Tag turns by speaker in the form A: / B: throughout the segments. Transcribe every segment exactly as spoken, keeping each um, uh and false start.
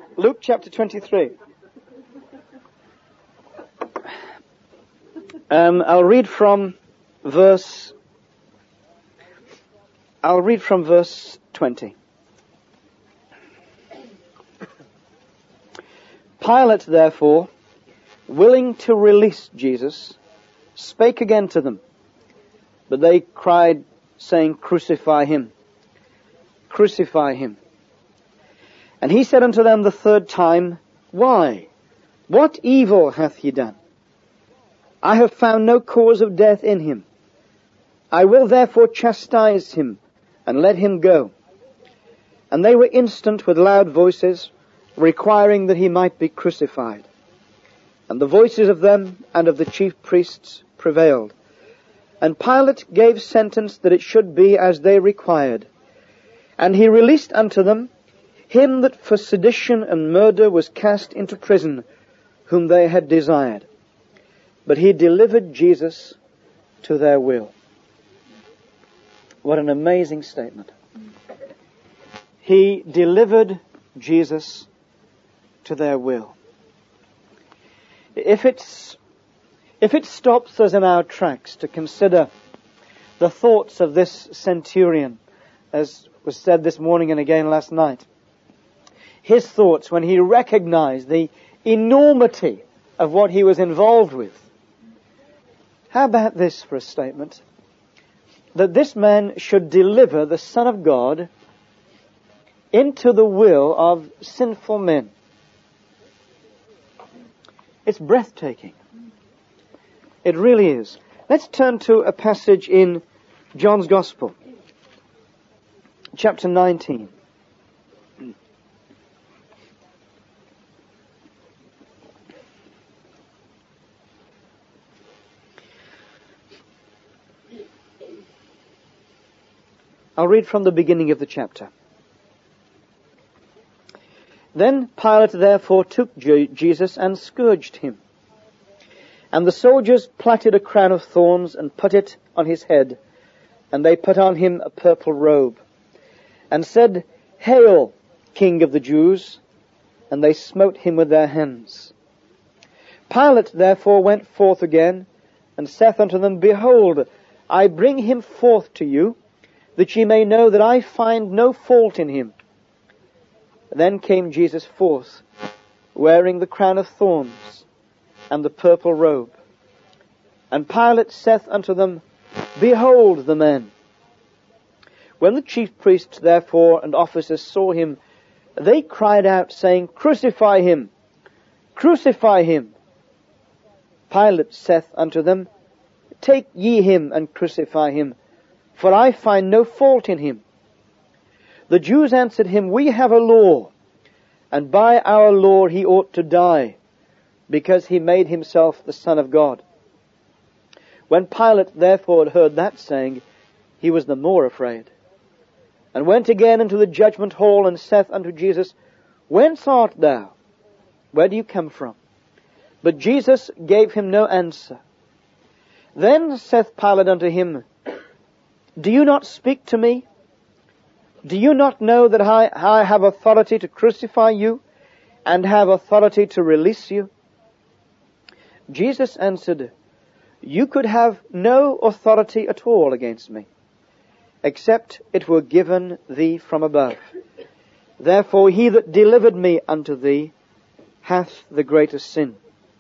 A: Luke chapter twenty-three. Um, I'll read from verse. I'll read from verse twenty. Pilate, therefore, willing to release Jesus, spake again to them. But they cried, saying, Crucify him. Crucify him. And he said unto them the third time, Why? What evil hath he done? I have found no cause of death in him. I will therefore chastise him, and let him go. And they were instant with loud voices, requiring that he might be crucified. And the voices of them and of the chief priests prevailed. And Pilate gave sentence that it should be as they required. And he released unto them him that for sedition and murder was cast into prison, whom they had desired. But he delivered Jesus to their will. What an amazing statement. He delivered Jesus to their will. If it's, if it stops us in our tracks to consider the thoughts of this centurion, as was said this morning and again last night, his thoughts when he recognized the enormity of what he was involved with. How about this for a statement? That this man should deliver the Son of God into the will of sinful men. It's breathtaking. It really is. Let's turn to a passage in John's Gospel, chapter nineteen. I'll read from the beginning of the chapter. Then Pilate therefore took Jesus and scourged him. And the soldiers plaited a crown of thorns and put it on his head. And they put on him a purple robe. And said, Hail, King of the Jews! And they smote him with their hands. Pilate therefore went forth again, and saith unto them, Behold, I bring him forth to you, that ye may know that I find no fault in him. Then came Jesus forth, wearing the crown of thorns and the purple robe. And Pilate saith unto them, Behold the man. When the chief priests therefore and officers saw him, they cried out, saying, Crucify him! Crucify him! Pilate saith unto them, Take ye him and crucify him, for I find no fault in him. The Jews answered him, We have a law, and by our law he ought to die, because he made himself the Son of God. When Pilate therefore had heard that saying, he was the more afraid, and went again into the judgment hall, and saith unto Jesus, Whence art thou? Where do you come from? But Jesus gave him no answer. Then saith Pilate unto him, Do you not speak to me? Do you not know that I, I have authority to crucify you, and have authority to release you? Jesus answered, You could have no authority at all against me, except it were given thee from above. Therefore he that delivered me unto thee hath the greater sin.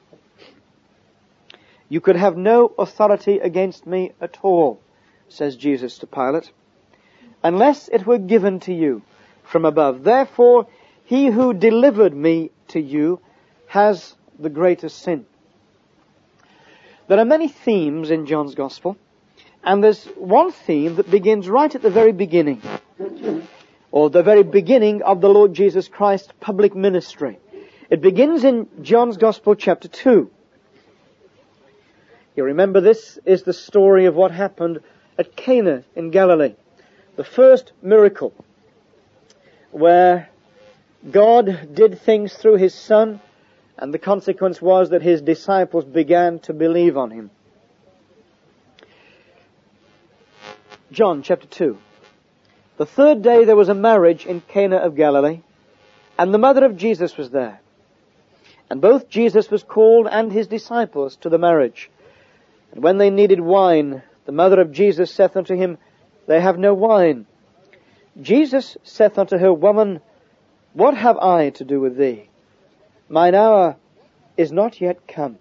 A: You could have no authority against me at all, says Jesus to Pilate, unless it were given to you from above. Therefore, he who delivered me to you has the greater sin. There are many themes in John's Gospel, and there's one theme that begins right at the very beginning, or the very beginning of the Lord Jesus Christ's public ministry. It begins in John's Gospel, chapter two. You remember, this is the story of what happened at Cana in Galilee. The first miracle where God did things through his Son, and the consequence was that his disciples began to believe on him. John chapter two. The third day there was a marriage in Cana of Galilee, And the mother of Jesus was there. And both Jesus was called and his disciples to the marriage. And when they needed wine, the mother of Jesus saith unto him, They have no wine. Jesus saith unto her, Woman, what have I to do with thee? Mine hour is not yet come.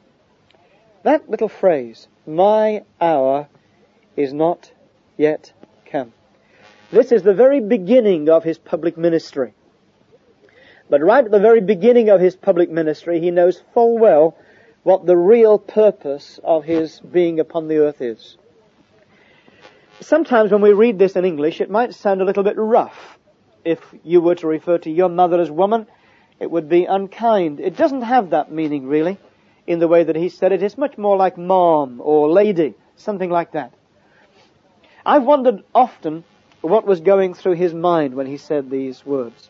A: That little phrase, my hour is not yet come. This is the very beginning of his public ministry. But right at the very beginning of his public ministry, he knows full well what the real purpose of his being upon the earth is. Sometimes when we read this in English, it might sound a little bit rough. If you were to refer to your mother as woman, it would be unkind. It doesn't have that meaning, really, in the way that he said it. It's much more like mom or lady, something like that. I've wondered often what was going through his mind when he said these words.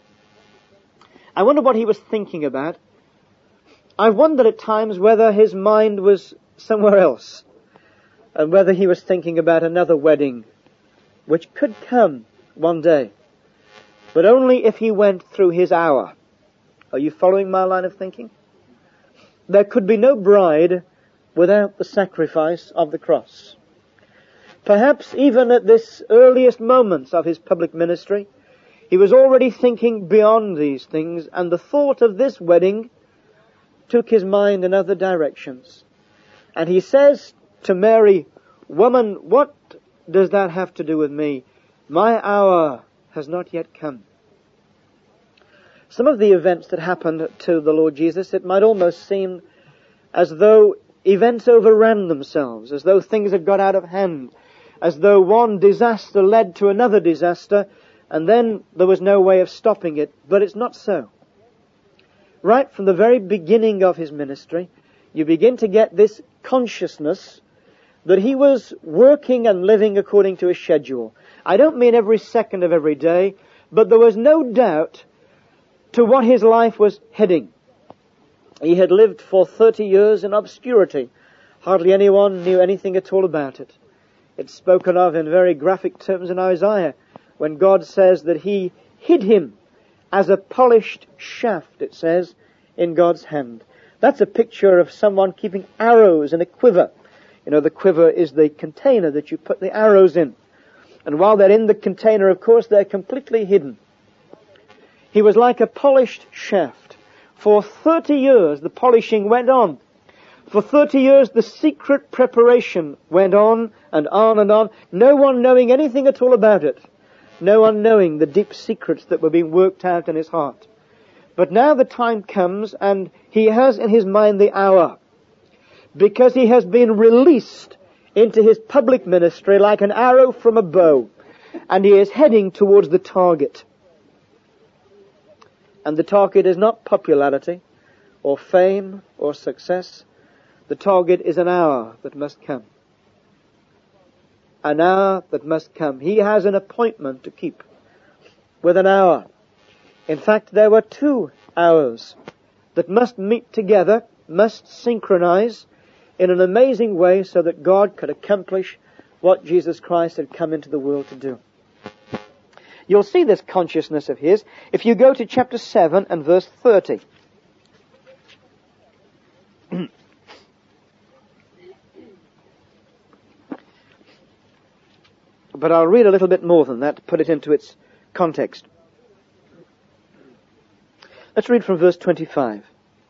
A: I wonder what he was thinking about. I've wondered at times whether his mind was somewhere else, and whether he was thinking about another wedding, which could come one day, but only if he went through his hour. Are you following my line of thinking? There could be no bride without the sacrifice of the cross. Perhaps even at this earliest moments of his public ministry, he was already thinking beyond these things, and the thought of this wedding took his mind in other directions. And he says to Mary, Woman, what does that have to do with me? My hour has not yet come. Some of the events that happened to the Lord Jesus, it might almost seem as though events overran themselves, as though things had got out of hand, as though one disaster led to another disaster, and then there was no way of stopping it. But it's not so. Right from the very beginning of his ministry, you begin to get this consciousness that he was working and living according to a schedule. I don't mean every second of every day, but there was no doubt to what his life was heading. He had lived for thirty years in obscurity. Hardly anyone knew anything at all about it. It's spoken of in very graphic terms in Isaiah, when God says that he hid him as a polished shaft, it says, in God's hand. That's a picture of someone keeping arrows in a quiver. You know, the quiver is the container that you put the arrows in. And while they're in the container, of course, they're completely hidden. He was like a polished shaft. For thirty years, the polishing went on. For thirty years, the secret preparation went on and on and on, no one knowing anything at all about it. No one knowing the deep secrets that were being worked out in his heart. But now the time comes, and he has in his mind the hour, because he has been released into his public ministry like an arrow from a bow, and he is heading towards the target. And the target is not popularity or fame or success. The target is an hour that must come. An hour that must come. He has an appointment to keep with an hour. In fact, there were two hours that must meet together, must synchronize in an amazing way so that God could accomplish what Jesus Christ had come into the world to do. You'll see this consciousness of his if you go to chapter seven and verse thirty. But I'll read a little bit more than that to put it into its context. Let's read from verse twenty-five.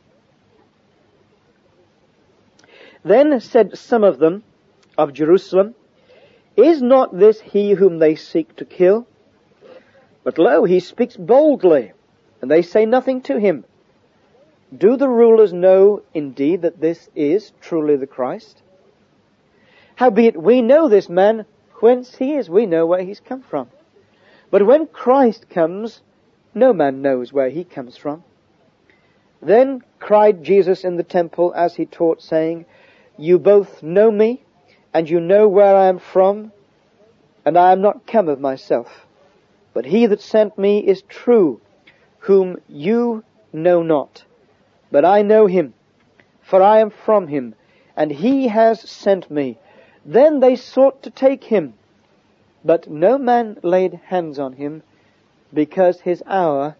A: Then said some of them of Jerusalem, Is not this he whom they seek to kill? But lo, he speaks boldly, and they say nothing to him. Do the rulers know indeed that this is truly the Christ? Howbeit we know this man whence he is, we know where he's come from. But when Christ comes, no man knows where he comes from. Then cried Jesus in the temple as he taught, saying, You both know me, and you know where I am from, and I am not come of myself. But he that sent me is true, whom you know not. But I know him, for I am from him, and he has sent me. Then they sought to take him, but no man laid hands on him, because his hour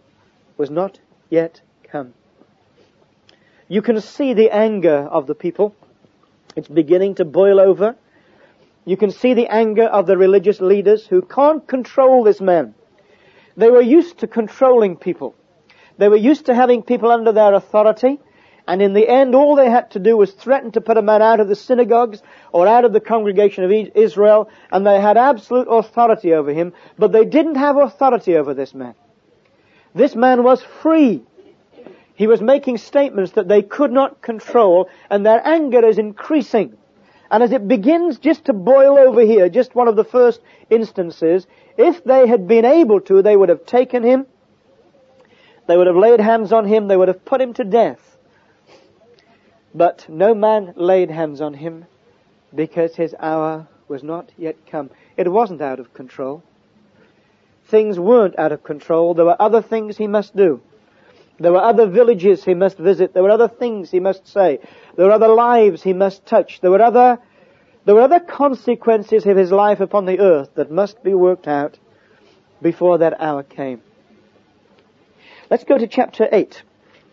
A: was not yet come. You can see the anger of the people. It's beginning to boil over. You can see the anger of the religious leaders who can't control this man. They were used to controlling people. They were used to having people under their authority. And in the end, all they had to do was threaten to put a man out of the synagogues or out of the congregation of Israel, and they had absolute authority over him, but they didn't have authority over this man. This man was free. He was making statements that they could not control, and their anger is increasing. And as it begins just to boil over here, just one of the first instances, if they had been able to, they would have taken him, they would have laid hands on him, they would have put him to death. But no man laid hands on him because his hour was not yet come. It wasn't out of control. Things weren't out of control. There were other things he must do. There were other villages he must visit. There were other things he must say. There were other lives he must touch. There were other, there were other consequences of his life upon the earth that must be worked out before that hour came. Let's go to chapter eight.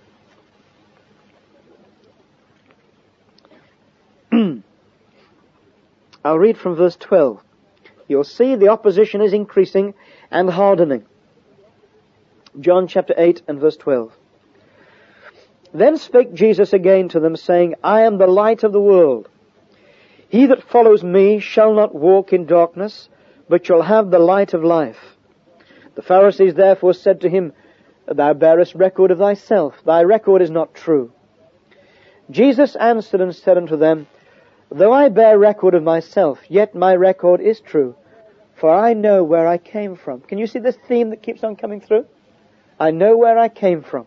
A: I'll read from verse twelve. You'll see the opposition is increasing and hardening. John chapter eight and verse twelve. Then spake Jesus again to them, saying, I am the light of the world. He that follows me shall not walk in darkness, but shall have the light of life. The Pharisees therefore said to him, Thou bearest record of thyself. Thy record is not true. Jesus answered and said unto them, Though I bear record of myself, yet my record is true, for I know where I came from. Can you see this theme that keeps on coming through? I know where I came from.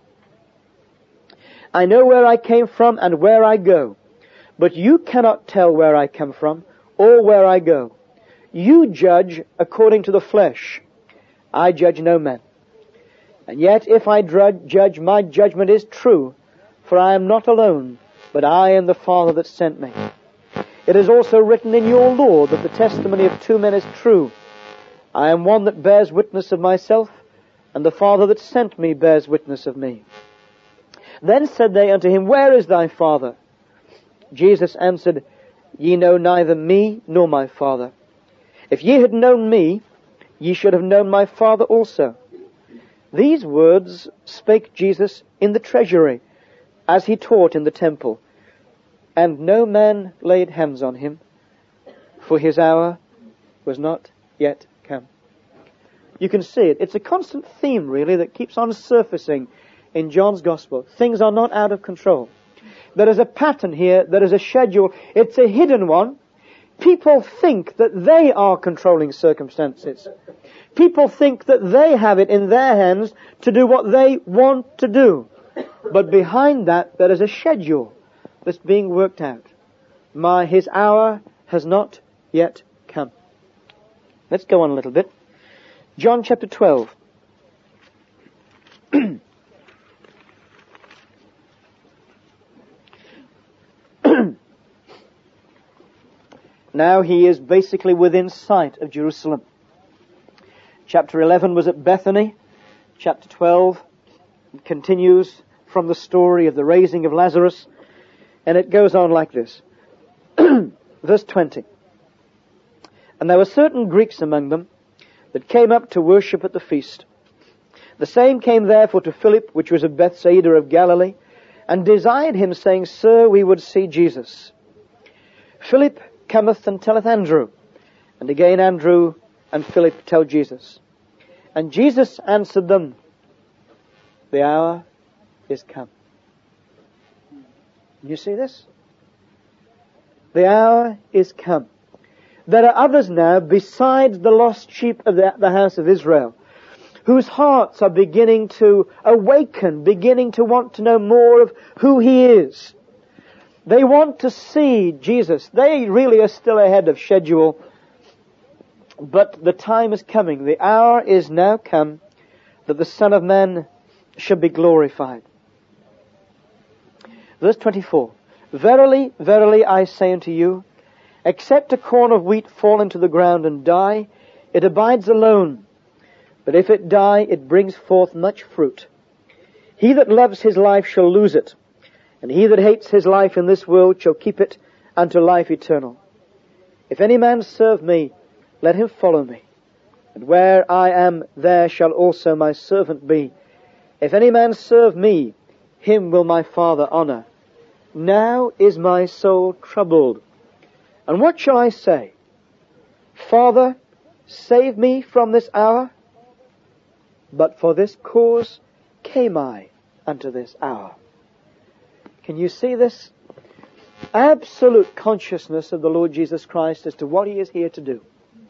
A: I know where I came from and where I go. But you cannot tell where I come from or where I go. You judge according to the flesh. I judge no man. And yet if I judge, my judgment is true, for I am not alone, but I and the Father that sent me. It is also written in your law that the testimony of two men is true. I am one that bears witness of myself, and the Father that sent me bears witness of me. Then said they unto him, Where is thy Father? Jesus answered, Ye know neither me nor my Father. If ye had known me, ye should have known my Father also. These words spake Jesus in the treasury, as he taught in the temple. And no man laid hands on him, for his hour was not yet come. You can see it. It's a constant theme, really, that keeps on surfacing in John's Gospel. Things are not out of control. There is a pattern here. There is a schedule. It's a hidden one. People think that they are controlling circumstances. People think that they have it in their hands to do what they want to do. But behind that, there is a schedule that's being worked out. My, his hour has not yet come. Let's go on a little bit. John chapter twelve. Now he is basically within sight of Jerusalem. Chapter eleven was at Bethany. Chapter twelve continues from the story of the raising of Lazarus. And it goes on like this. Verse twenty. And there were certain Greeks among them that came up to worship at the feast. The same came therefore to Philip, which was of Bethsaida of Galilee, and desired him, saying, Sir, we would see Jesus. Philip cometh and telleth Andrew. And again Andrew and Philip tell Jesus. And Jesus answered them, The hour is come. You see this? The hour is come. There are others now besides the lost sheep of the, the house of Israel, whose hearts are beginning to awaken, beginning to want to know more of who He is. They want to see Jesus. They really are still ahead of schedule, but the time is coming. The hour is now come that the Son of Man should be glorified. Verse twenty-four. Verily, verily, I say unto you, except a corn of wheat fall into the ground and die, it abides alone. But if it die, it brings forth much fruit. He that loves his life shall lose it, and he that hates his life in this world shall keep it unto life eternal. If any man serve me, let him follow me. And where I am, there shall also my servant be. If any man serve me, him will my Father honor. Now is my soul troubled. And what shall I say? Father, save me from this hour. But for this cause came I unto this hour. Can you see this? Absolute consciousness of the Lord Jesus Christ as to what he is here to do.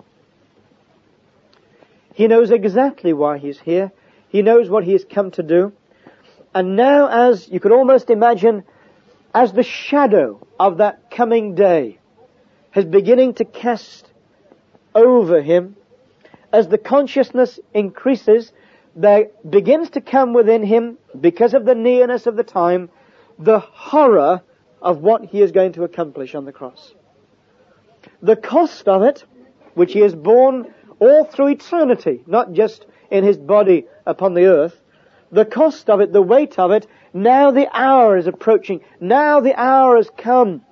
A: He knows exactly why he's here. He knows what he has come to do. And now, as you could almost imagine, as the shadow of that coming day is beginning to cast over him, as the consciousness increases, there begins to come within him, because of the nearness of the time, the horror of what he is going to accomplish on the cross. The cost of it, which he has borne all through eternity, not just in his body upon the earth, the cost of it, the weight of it, now the hour is approaching. Now the hour has come.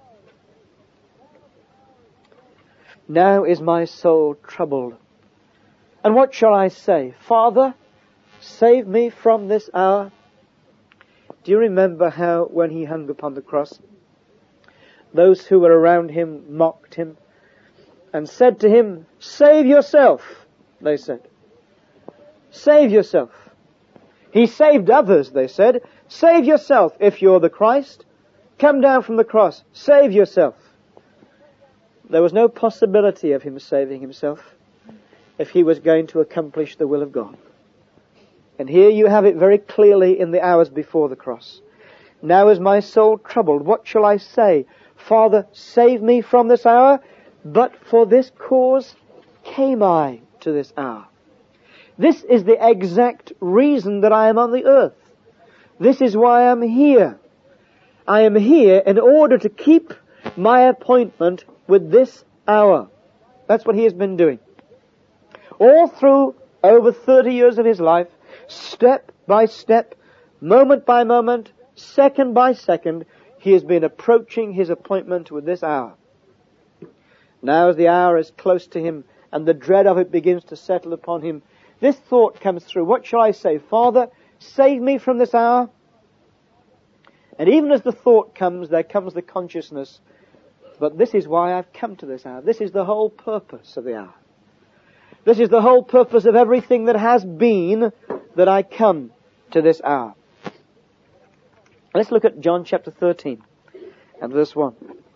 A: Now is my soul troubled. And what shall I say? Father, save me from this hour. Do you remember how when he hung upon the cross, those who were around him mocked him and said to him, save yourself, they said. Save yourself. He saved others, they said. Save yourself if you're the Christ. Come down from the cross. Save yourself. There was no possibility of him saving himself if he was going to accomplish the will of God. And here you have it very clearly in the hours before the cross. Now is my soul troubled. What shall I say? Father, save me from this hour. But for this cause came I to this hour. This is the exact reason that I am on the earth. This is why I'm here. I am here in order to keep my appointment with this hour. That's what he has been doing. All through over thirty years of his life, step by step, moment by moment, second by second, he has been approaching his appointment with this hour. Now as the hour is close to him and the dread of it begins to settle upon him, this thought comes through. What shall I say? Father, save me from this hour. And even as the thought comes, there comes the consciousness, but this is why I've come to this hour. This is the whole purpose of the hour. This is the whole purpose of everything that has been, that I come to this hour. Let's look at John chapter thirteen and verse one.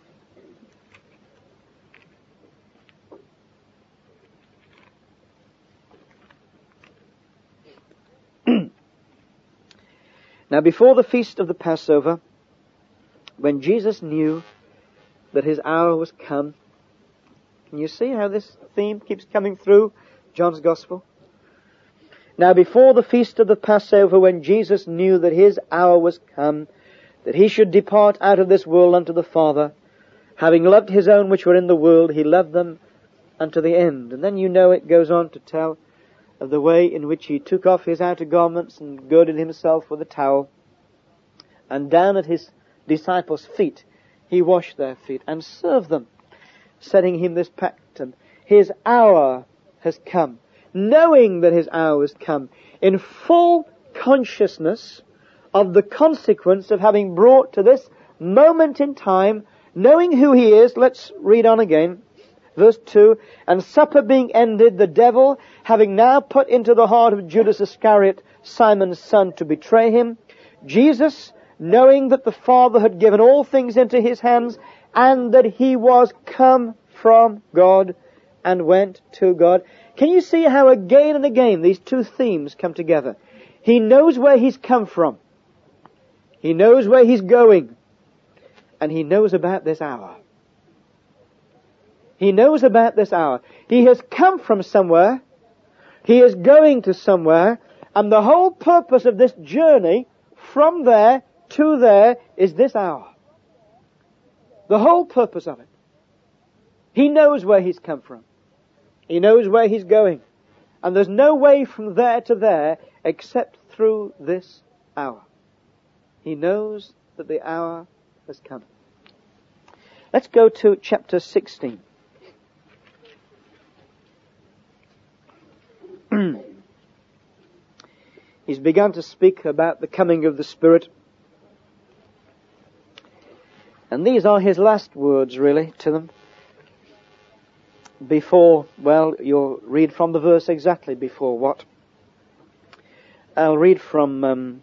A: Now before the feast of the Passover, when Jesus knew that his hour was come, can you see how this theme keeps coming through John's Gospel? Now before the feast of the Passover, when Jesus knew that his hour was come, that he should depart out of this world unto the Father, having loved his own which were in the world, he loved them unto the end. And then you know it goes on to tell of the way in which he took off his outer garments and girded himself with a towel, and down at his disciples' feet he washed their feet and served them, setting him this pattern. His hour has come, knowing that his hour has come, in full consciousness of the consequence of having brought to this moment in time, knowing who he is. Let's read on again. Verse two, and supper being ended, the devil, having now put into the heart of Judas Iscariot, Simon's son, to betray him, Jesus, knowing that the Father had given all things into his hands, and that he was come from God and went to God. Can you see how again and again these two themes come together? He knows where he's come from. He knows where he's going. And he knows about this hour. He knows about this hour. He has come from somewhere. He is going to somewhere. And the whole purpose of this journey from there to there is this hour. The whole purpose of it. He knows where he's come from. He knows where he's going. And there's no way from there to there except through this hour. He knows that the hour has come. Let's go to chapter sixteen. He's begun to speak about the coming of the Spirit. And these are his last words, really, to them. Before, well, you'll read from the verse exactly before what? I'll read from, um,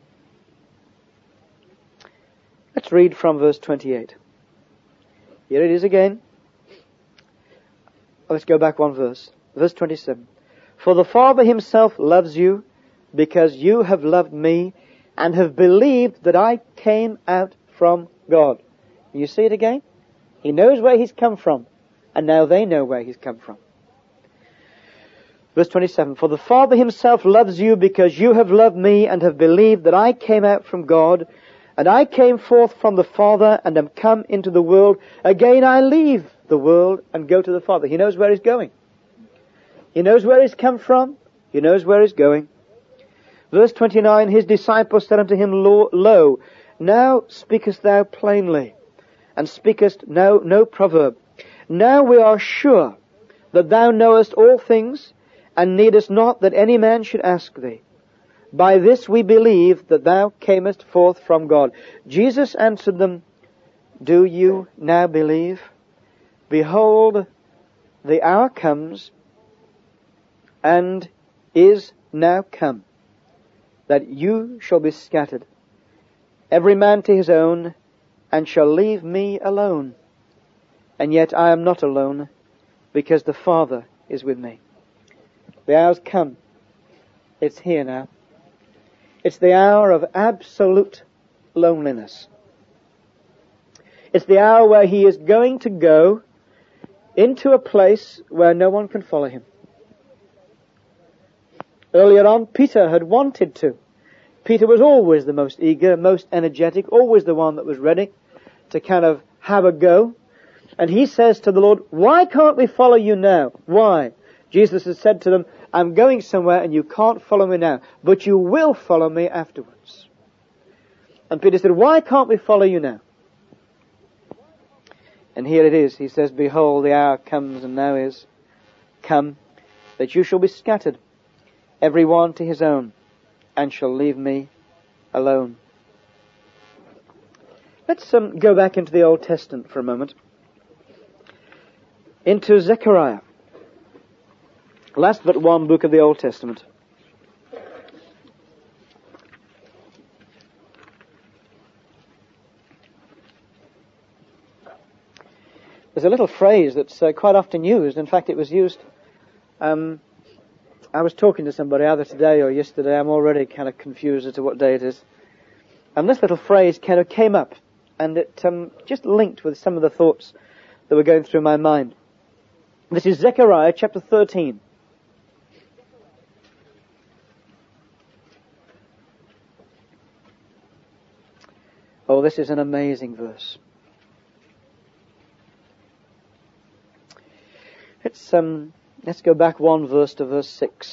A: let's read from verse twenty-eight. Here it is again. Let's go back one verse. Verse twenty-seven. For the Father himself loves you, because you have loved me and have believed that I came out from God. You see it again? He knows where he's come from, and now they know where he's come from. Verse twenty-seven, for the Father himself loves you because you have loved me and have believed that I came out from God, and I came forth from the Father and am come into the world. Again I leave the world and go to the Father. He knows where he's going. He knows where he's come from. He knows where he's going. Verse twenty-nine, his disciples said unto him, Lo, lo, now speakest thou plainly, and speakest no, no proverb. Now we are sure that thou knowest all things, and needest not that any man should ask thee. By this we believe that thou camest forth from God. Jesus answered them, do you now believe? Behold, the hour comes, and is now come, that you shall be scattered, every man to his own, and shall leave me alone. And yet I am not alone, because the Father is with me. The hour's come. It's here now. It's the hour of absolute loneliness. It's the hour where he is going to go into a place where no one can follow him. Earlier on, Peter had wanted to. Peter was always the most eager, most energetic, always the one that was ready to kind of have a go. And he says to the Lord, why can't we follow you now? Why? Jesus has said to them, I'm going somewhere and you can't follow me now, but you will follow me afterwards. And Peter said, why can't we follow you now? And here it is. He says, behold, the hour comes and now is come, that you shall be scattered, every one to his own, and shall leave me alone. Let's um, go back into the Old Testament for a moment. Into Zechariah. Last but one book of the Old Testament. There's a little phrase that's uh, quite often used. In fact, it was used... Um, I was talking to somebody either today or yesterday. I'm already kind of confused as to what day it is. And this little phrase kind of came up, and it um, just linked with some of the thoughts that were going through my mind. This is Zechariah chapter thirteen. Oh, this is an amazing verse. Let's um, let's go back one verse to verse six.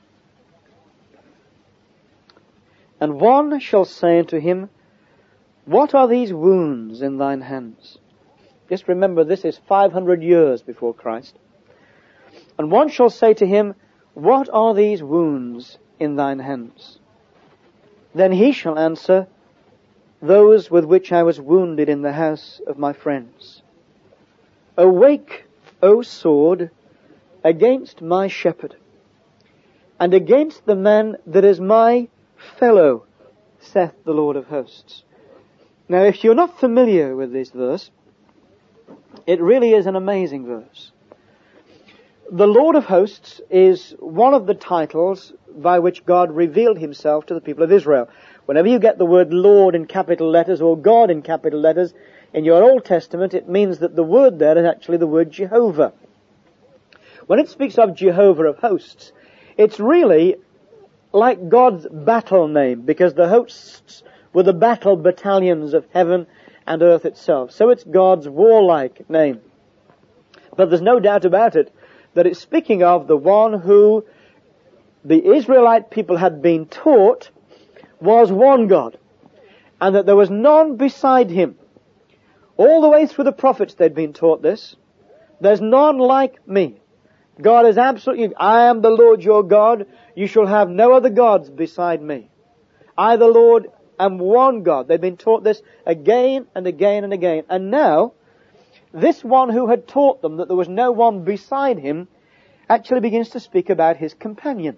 A: And one shall say unto him, what are these wounds in thine hands? Just remember, this is five hundred years before Christ. And one shall say to him, what are these wounds in thine hands? Then he shall answer, those with which I was wounded in the house of my friends. Awake, O sword, against my shepherd, and against the man that is my fellow, saith the Lord of hosts. Now, if you're not familiar with this verse, it really is an amazing verse. The Lord of hosts is one of the titles by which God revealed himself to the people of Israel. Whenever you get the word Lord in capital letters or God in capital letters in your Old Testament, it means that the word there is actually the word Jehovah. When it speaks of Jehovah of hosts, it's really like God's battle name, because the hosts were the battle battalions of heaven and earth itself. So it's God's warlike name. But there's no doubt about it that it's speaking of the one who the Israelite people had been taught was one God. and that there was none beside him. All the way through the prophets they'd been taught this. There's none like me. God is absolutely, I am the Lord your God. You shall have no other gods beside me. I, the Lord, am one God. They've been taught this again and again and again. And now, this one who had taught them that there was no one beside him actually begins to speak about his companion.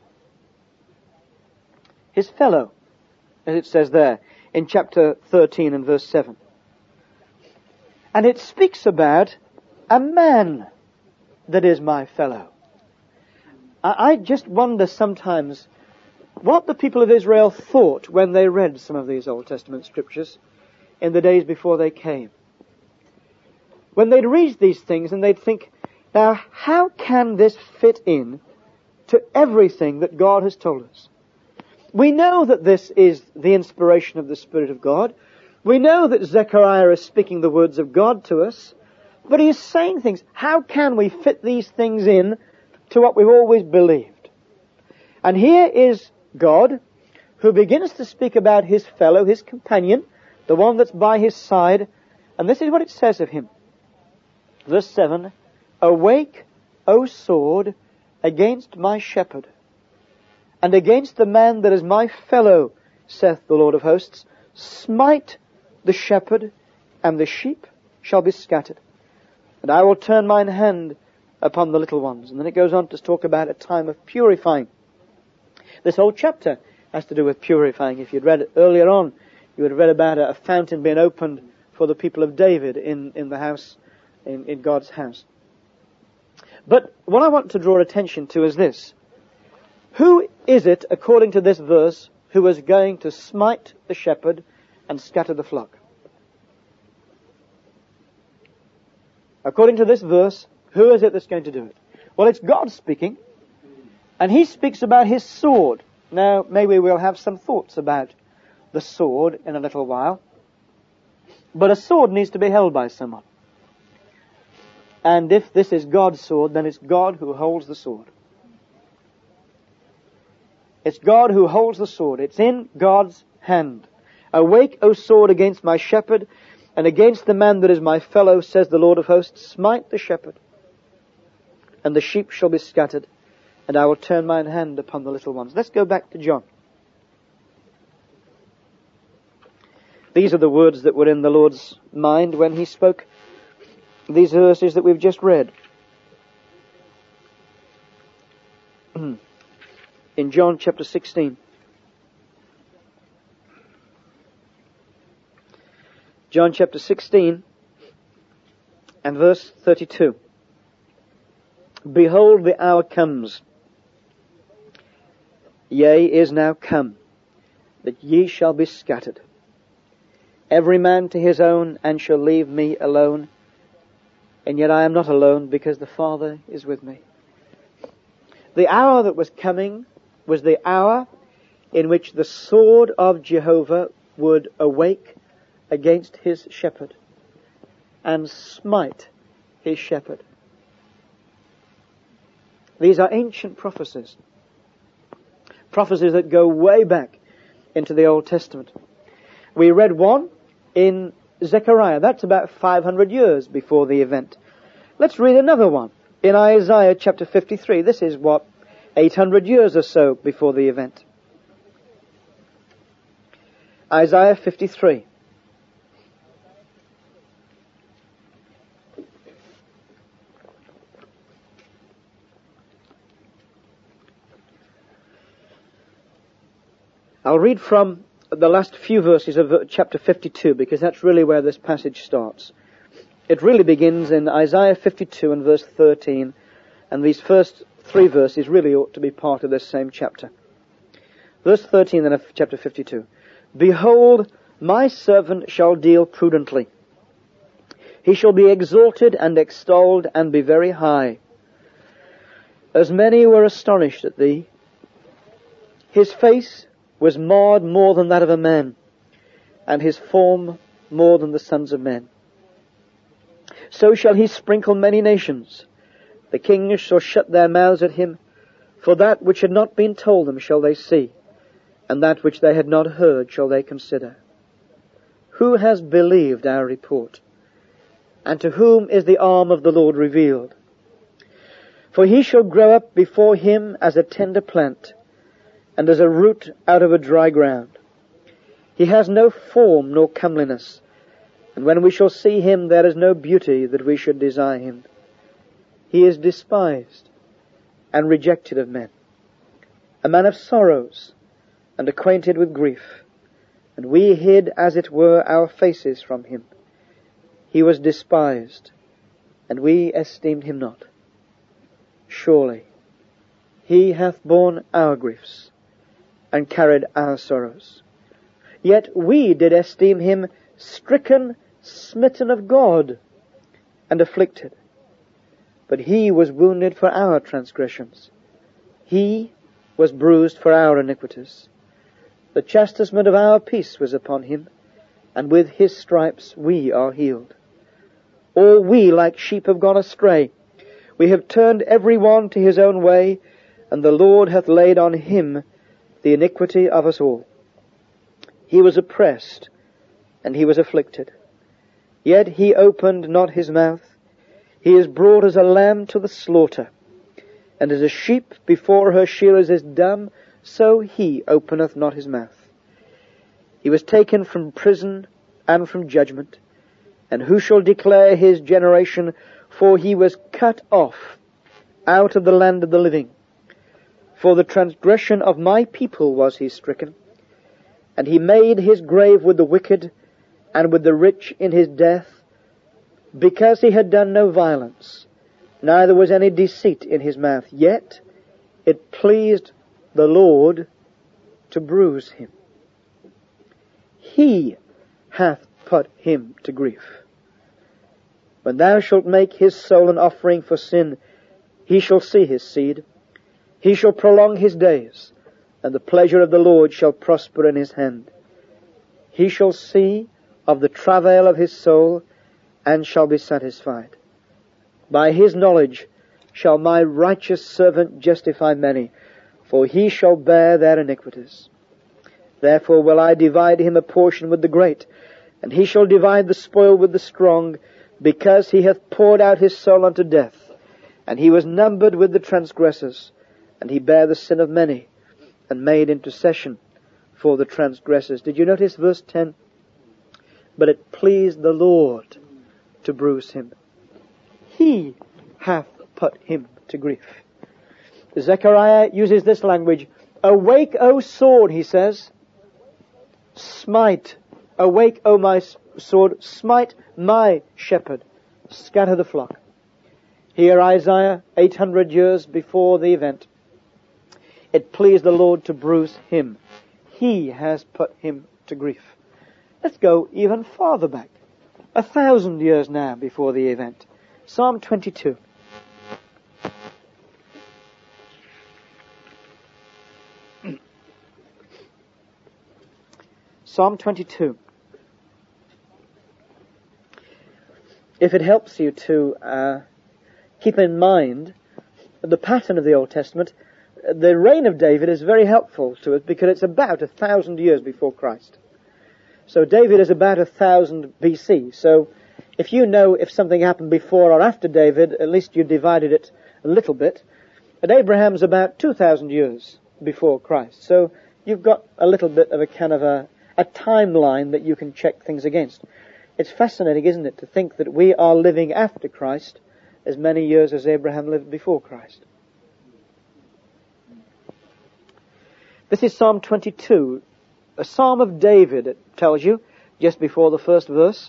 A: His fellow, as it says there in chapter thirteen and verse seven. And it speaks about a man that is my fellow. I, I just wonder sometimes what the people of Israel thought when they read some of these Old Testament scriptures in the days before they came. When they'd read these things and they'd think, now how can this fit in to everything that God has told us? We know that this is the inspiration of the Spirit of God. We know that Zechariah is speaking the words of God to us. But he is saying things. How can we fit these things in to what we've always believed? And here is God who begins to speak about his fellow, his companion, the one that's by his side. And this is what it says of him. Verse seven, awake, O sword, against my shepherd, and against the man that is my fellow, saith the Lord of hosts. Smite the shepherd, and the sheep shall be scattered. And I will turn mine hand upon the little ones. And then it goes on to talk about a time of purifying. This whole chapter has to do with purifying. If you'd read it earlier on, you would have read about a, a fountain being opened for the people of David in, in the house, in, in God's house. But what I want to draw attention to is this. Who is it, according to this verse, who is going to smite the shepherd and scatter the flock? According to this verse, who is it that's going to do it? Well, it's God speaking. And he speaks about his sword. Now, maybe we'll have some thoughts about the sword in a little while. But a sword needs to be held by someone. And if this is God's sword, then it's God who holds the sword. It's God who holds the sword. It's in God's hand. Awake, O sword, against my shepherd, and against the man that is my fellow, says the Lord of hosts. Smite the shepherd, and the sheep shall be scattered, and I will turn mine hand upon the little ones. Let's go back to John. These are the words that were in the Lord's mind when he spoke these verses that we've just read. In John chapter sixteen. John chapter sixteen and verse thirty-two. Behold, the hour comes, yea, is now come, that ye shall be scattered, every man to his own, and shall leave me alone. And yet I am not alone, because the Father is with me. The hour that was coming was the hour in which the sword of Jehovah would awake against his shepherd and smite his shepherd. These are ancient prophecies. Prophecies that go way back into the Old Testament. We read one in Zechariah. That's about five hundred years before the event. Let's read another one in Isaiah chapter fifty-three. This is what, eight hundred years or so before the event. Isaiah fifty-three. I'll read from the last few verses of chapter fifty-two, because that's really where this passage starts. It really begins in Isaiah fifty-two and verse thirteen, and these first three verses really ought to be part of this same chapter. Verse thirteen then of chapter fifty-two. Behold, my servant shall deal prudently. He shall be exalted and extolled and be very high. As many were astonished at thee. His face was marred more than that of a man, and his form more than the sons of men. So shall he sprinkle many nations. The kings shall shut their mouths at him, for that which had not been told them shall they see, and that which they had not heard shall they consider. who has believed our report? And to whom is the arm of the Lord revealed? For he shall grow up before him as a tender plant, and as a root out of a dry ground. He has no form nor comeliness, and when we shall see him, there is no beauty that we should desire him. He is despised and rejected of men, a man of sorrows and acquainted with grief, and we hid, as it were, our faces from him. He was despised, and we esteemed him not. Surely he hath borne our griefs, and carried our sorrows. Yet we did esteem him stricken, smitten of God, and afflicted. But he was wounded for our transgressions. He was bruised for our iniquities. The chastisement of our peace was upon him, and with his stripes we are healed. All we like sheep have gone astray. We have turned every one to his own way, and the Lord hath laid on him the iniquity of us all. He was oppressed, and he was afflicted. Yet he opened not his mouth. He is brought as a lamb to the slaughter, and as a sheep before her shearers is dumb, so he openeth not his mouth. He was taken from prison and from judgment, and who shall declare his generation? For he was cut off out of the land of the living. For the transgression of my people was he stricken, and he made his grave with the wicked and with the rich in his death, because he had done no violence, neither was any deceit in his mouth. Yet it pleased the Lord to bruise him. He hath put him to grief. When thou shalt make his soul an offering for sin, he shall see his seed. He shall prolong his days, and the pleasure of the Lord shall prosper in his hand. He shall see of the travail of his soul, and shall be satisfied. By his knowledge shall my righteous servant justify many, for he shall bear their iniquities. Therefore will I divide him a portion with the great, and he shall divide the spoil with the strong, because he hath poured out his soul unto death, and he was numbered with the transgressors, and he bare the sin of many, and made intercession for the transgressors. Did you notice verse ten? But it pleased the Lord to bruise him. He hath put him to grief. Zechariah uses this language. Awake, O sword, he says. Smite. Awake, O my sword. Smite my shepherd. Scatter the flock. Here Isaiah, eight hundred years before the event. It pleased the Lord to bruise him. He has put him to grief. Let's go even farther back. A thousand years now before the event. Psalm twenty-two. Psalm twenty-two. If it helps you to uh, keep in mind the pattern of the Old Testament, the reign of David is very helpful to us because it's about a thousand years before Christ. So David is about a thousand B C. So if you know if something happened before or after David, at least you divided it a little bit. And Abraham's about two thousand years before Christ. So you've got a little bit of a kind of a, a timeline that you can check things against. It's fascinating, isn't it, to think that we are living after Christ as many years as Abraham lived before Christ. This is Psalm twenty-two, a Psalm of David, it tells you, just before the first verse.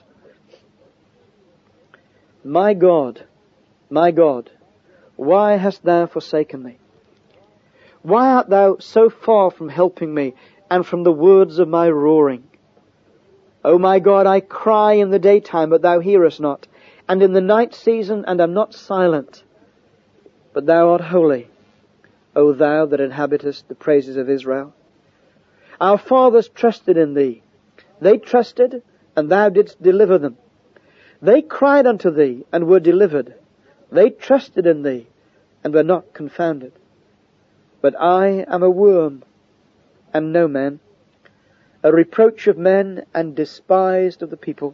A: My God, my God, why hast thou forsaken me? Why art thou so far from helping me and from the words of my roaring? O my God, I cry in the daytime, but thou hearest not, and in the night season, and am not silent. But thou art holy, O thou that inhabitest the praises of Israel. Our fathers trusted in thee. They trusted, and thou didst deliver them. They cried unto thee, and were delivered. They trusted in thee, and were not confounded. But I am a worm, and no man, a reproach of men, and despised of the people.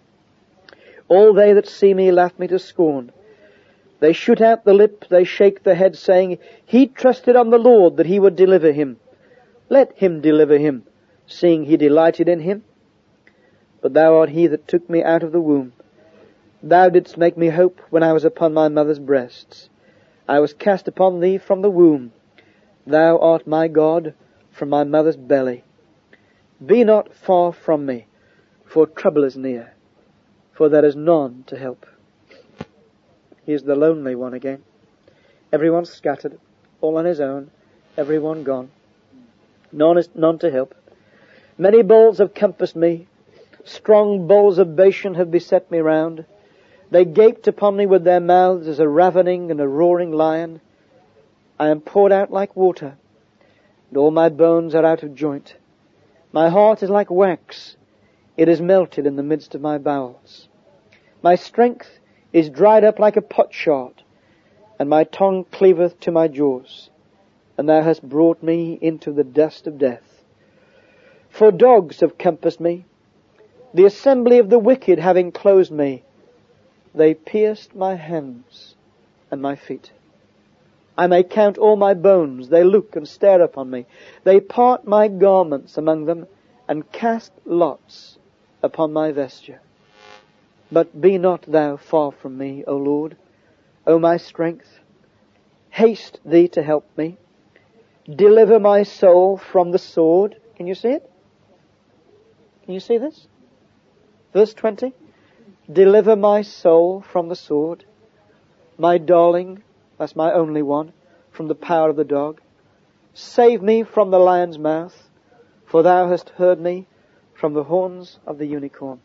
A: All they that see me laugh me to scorn. They shoot out the lip, they shake the head, saying, He trusted on the Lord that he would deliver him. Let him deliver him, seeing he delighted in him. But thou art he that took me out of the womb. Thou didst make me hope when I was upon my mother's breasts. I was cast upon thee from the womb. Thou art my God from my mother's belly. Be not far from me, for trouble is near, for there is none to help. He is the lonely one again. Everyone scattered, all on his own, everyone gone. None is none to help. Many bulls have compassed me. Strong bulls of Bashan have beset me round. They gaped upon me with their mouths as a ravening and a roaring lion. I am poured out like water, and all my bones are out of joint. My heart is like wax. It is melted in the midst of my bowels. My strength is dried up like a potsherd, and my tongue cleaveth to my jaws. And thou hast brought me into the dust of death. For dogs have compassed me, the assembly of the wicked have enclosed me. They pierced my hands and my feet. I may count all my bones. They look and stare upon me. They part my garments among them, and cast lots upon my vesture. But be not thou far from me, O Lord, O my strength. Haste thee to help me. Deliver my soul from the sword. Can you see it? Can you see this? Verse twenty. Deliver my soul from the sword. My darling, that's my only one, from the power of the dog. Save me from the lion's mouth, for thou hast heard me from the horns of the unicorn.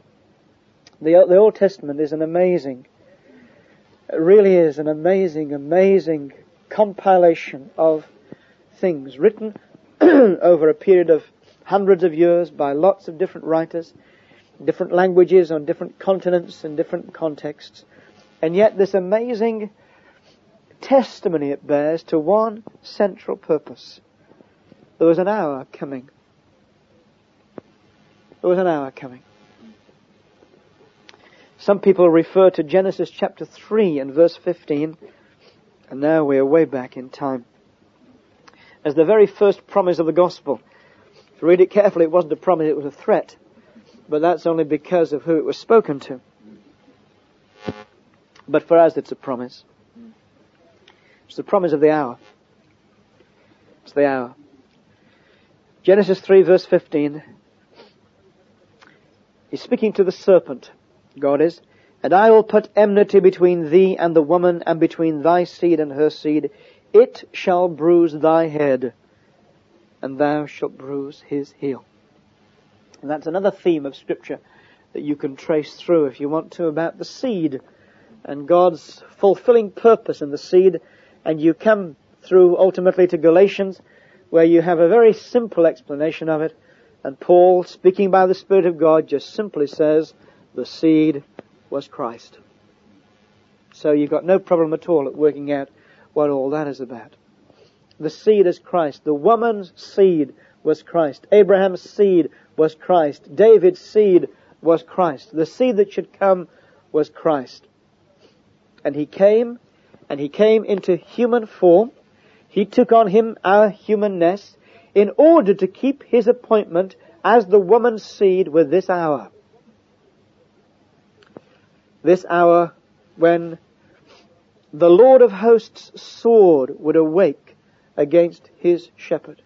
A: The, the Old Testament is an amazing, it really is an amazing, amazing compilation of things written over a period of hundreds of years by lots of different writers, different languages on different continents and different contexts. And yet this amazing testimony it bears to one central purpose. There was an hour coming. There was an hour coming. Some people refer to Genesis chapter three and verse fifteen, and now we are way back in time, as the very first promise of the gospel. If you read it carefully, it wasn't a promise, it was a threat. But that's only because of who it was spoken to. But for us, it's a promise. It's the promise of the hour. It's the hour. Genesis three verse fifteen. He's speaking to the serpent. God is. And I will put enmity between thee and the woman, and between thy seed and her seed. It shall bruise thy head, and thou shalt bruise his heel. And that's another theme of Scripture that you can trace through, if you want to, about the seed and God's fulfilling purpose in the seed. And you come through ultimately to Galatians, where you have a very simple explanation of it. And Paul, speaking by the Spirit of God, just simply says, the seed was Christ. So you've got no problem at all at working out what all that is about. The seed is Christ. The woman's seed was Christ. Abraham's seed was Christ. David's seed was Christ. The seed that should come was Christ. And he came, and he came into human form. He took on him our humanness in order to keep his appointment as the woman's seed with this hour. This hour when the Lord of hosts' sword would awake against his shepherd.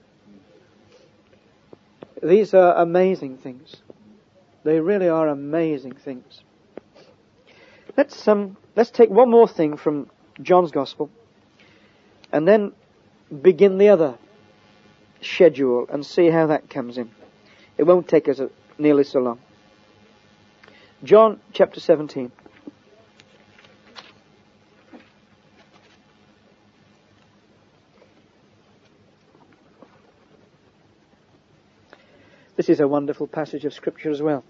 A: These are amazing things. They really are amazing things. Let's um let's take one more thing from John's Gospel, and then begin the other schedule and see how that comes in. It won't take us nearly so long. John chapter seventeen. This is a wonderful passage of Scripture as well.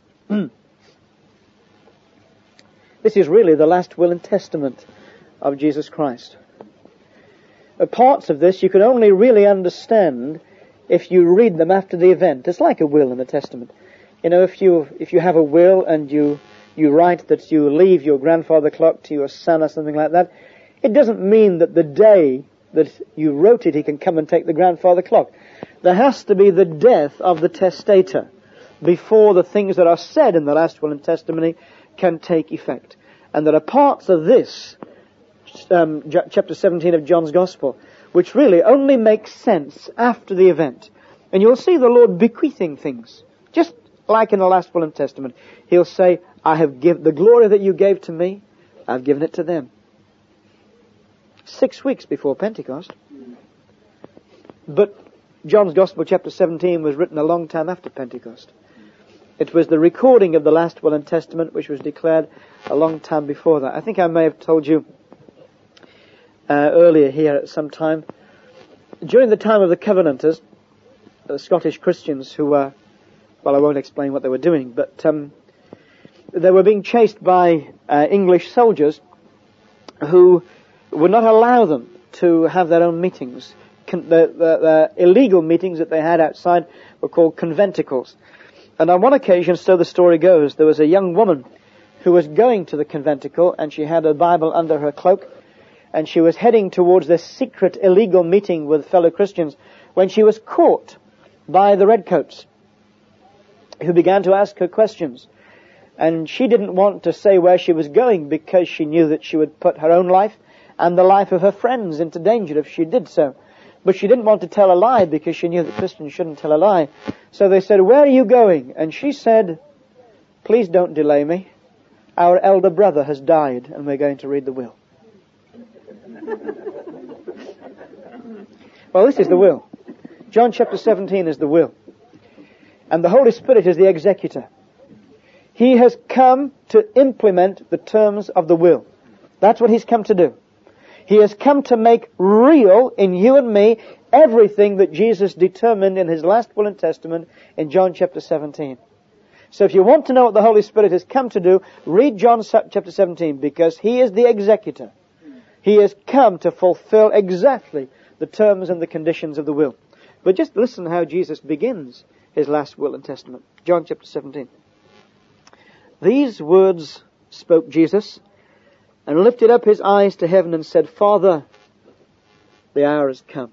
A: This is really the last will and testament of Jesus Christ. Uh, parts of this you can only really understand if you read them after the event. It's like a will in the Testament. You know, if you if you have a will and you you write that you leave your grandfather clock to your son or something like that, it doesn't mean that the day that you wrote it he can come and take the grandfather clock. There has to be the death of the testator before the things that are said in the last will and testimony can take effect. And there are parts of this, um, chapter seventeen of John's Gospel, which really only make sense after the event. And you'll see the Lord bequeathing things. Just like in the last will and testament. He'll say, I have given the glory that you gave to me, I've given it to them. Six weeks before Pentecost. But John's Gospel, chapter seventeen, was written a long time after Pentecost. It was the recording of the last will and testament which was declared a long time before that. I think I may have told you uh, earlier here at some time. During the time of the Covenanters, the Scottish Christians who were, well, I won't explain what they were doing, but um, they were being chased by uh, English soldiers who would not allow them to have their own meetings. Con- the, the, the illegal meetings that they had outside were called conventicles. And on one occasion, so the story goes, there was a young woman who was going to the conventicle, and she had a Bible under her cloak, and she was heading towards this secret illegal meeting with fellow Christians when she was caught by the redcoats, who began to ask her questions. And she didn't want to say where she was going because she knew that she would put her own life and the life of her friends into danger if she did so. But she didn't want to tell a lie because she knew that Christians shouldn't tell a lie. So they said, where are you going? And she said, please don't delay me. Our elder brother has died and we're going to read the will. Well, this is the will. John chapter seventeen is the will. And the Holy Spirit is the executor. He has come to implement the terms of the will. That's what he's come to do. He has come to make real in you and me everything that Jesus determined in his last will and testament in John chapter seventeen. So if you want to know what the Holy Spirit has come to do, read John chapter seventeen, because he is the executor. He has come to fulfill exactly the terms and the conditions of the will. But just listen how Jesus begins his last will and testament. John chapter seventeen. These words spoke Jesus, and lifted up his eyes to heaven and said, Father, the hour has come.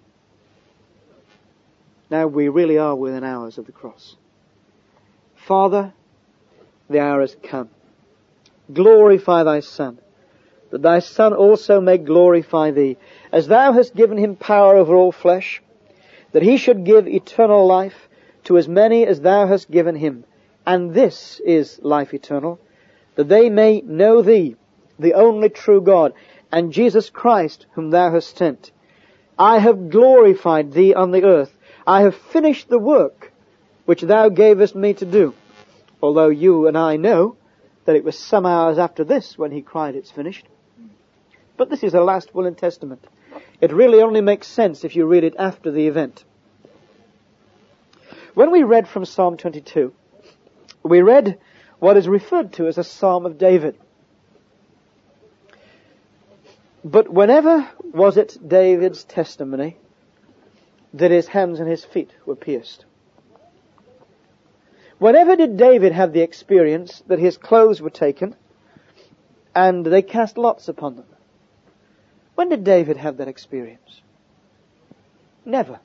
A: Now we really are within hours of the cross. Father, the hour has come. Glorify thy Son, that thy Son also may glorify thee, as thou hast given him power over all flesh, that he should give eternal life to as many as thou hast given him. And this is life eternal, that they may know thee, the only true God, and Jesus Christ, whom thou hast sent. I have glorified thee on the earth. I have finished the work which thou gavest me to do. Although you and I know that it was some hours after this when he cried, it's finished. But this is the last will and testament. It really only makes sense if you read it after the event. When we read from Psalm twenty-two, we read what is referred to as a Psalm of David. But whenever was it David's testimony that his hands and his feet were pierced? Whenever did David have the experience that his clothes were taken and they cast lots upon them? When did David have that experience? Never.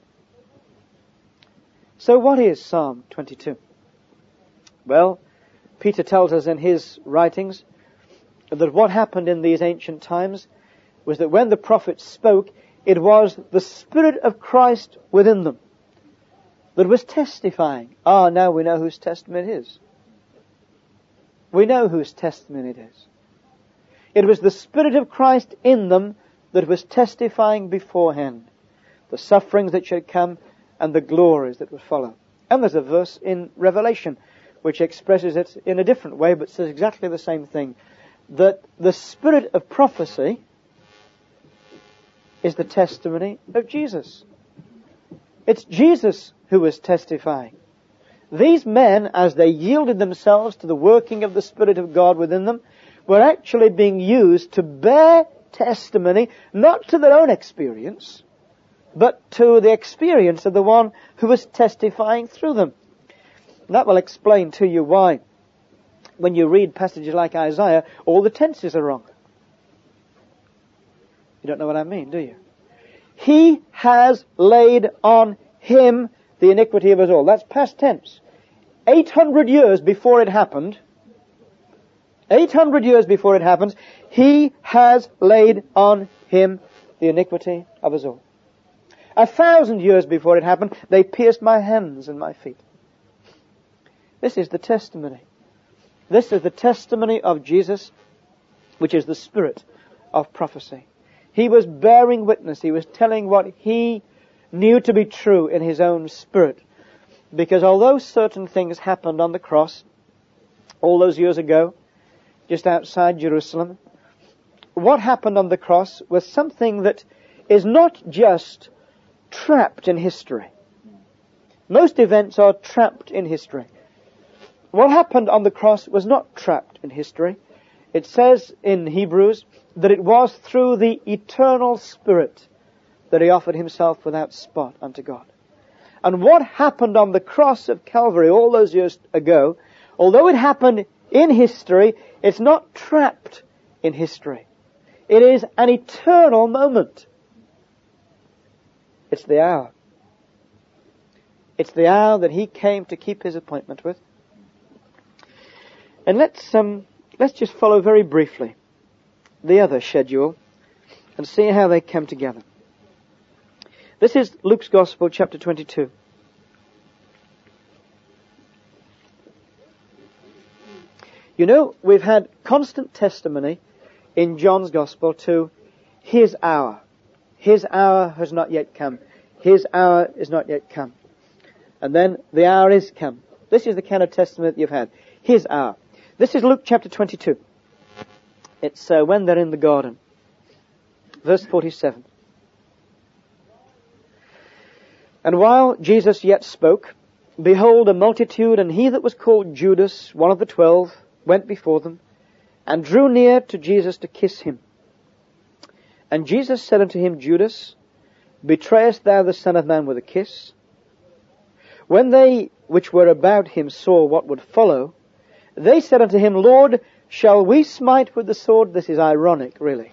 A: So what is Psalm twenty-two? Well, Peter tells us in his writings that what happened in these ancient times was that when the prophets spoke, it was the Spirit of Christ within them that was testifying. Ah, now we know whose testament it is. We know whose testament it is. It was the Spirit of Christ in them that was testifying beforehand the sufferings that should come and the glories that would follow. And there's a verse in Revelation which expresses it in a different way, but says exactly the same thing. That the spirit of prophecy is the testimony of Jesus. It's Jesus who was testifying. These men, as they yielded themselves to the working of the Spirit of God within them, were actually being used to bear testimony, not to their own experience, but to the experience of the one who was testifying through them. And that will explain to you why, when you read passages like Isaiah, all the tenses are wrong. You don't know what I mean, do you? He has laid on him the iniquity of us all. That's past tense. eight hundred years before it happened, eight hundred years before it happens, he has laid on him the iniquity of us all. A thousand years before it happened, they pierced my hands and my feet. This is the testimony. This is the testimony of Jesus, which is the spirit of prophecy. He was bearing witness. He was telling what he knew to be true in his own spirit. Because although certain things happened on the cross all those years ago, just outside Jerusalem, what happened on the cross was something that is not just trapped in history. Most events are trapped in history. What happened on the cross was not trapped in history. It says in Hebrews that it was through the eternal Spirit that he offered himself without spot unto God. And what happened on the cross of Calvary all those years ago, although it happened in history, it's not trapped in history. It is an eternal moment. It's the hour. It's the hour that he came to keep his appointment with. And let's um, let's just follow very briefly the other schedule and see how they come together. This is Luke's Gospel, chapter twenty-two. You know, we've had constant testimony in John's Gospel to his hour. His hour has not yet come. His hour is not yet come. And then the hour is come. This is the kind of testimony that you've had. His hour. This is Luke chapter twenty-two. It's uh, when they're in the garden. Verse forty-seven. And while Jesus yet spoke, behold, a multitude, and he that was called Judas, one of the twelve, went before them, and drew near to Jesus to kiss him. And Jesus said unto him, Judas, betrayest thou the Son of Man with a kiss? When they which were about him saw what would follow, they said unto him, Lord, shall we smite with the sword? This is ironic, really.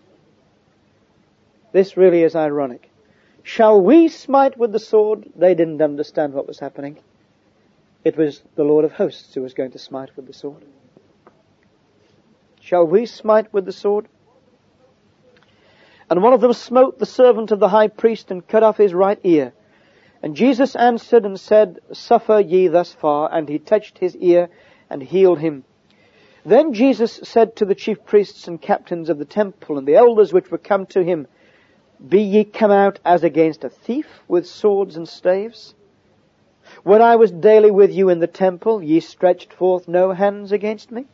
A: This really is ironic. Shall we smite with the sword? They didn't understand what was happening. It was the Lord of hosts who was going to smite with the sword. Shall we smite with the sword? And one of them smote the servant of the high priest and cut off his right ear. And Jesus answered and said, Suffer ye thus far. And he touched his ear and healed him. Then Jesus said to the chief priests and captains of the temple and the elders which were come to him, Be ye come out as against a thief with swords and staves? When I was daily with you in the temple, ye stretched forth no hands against me?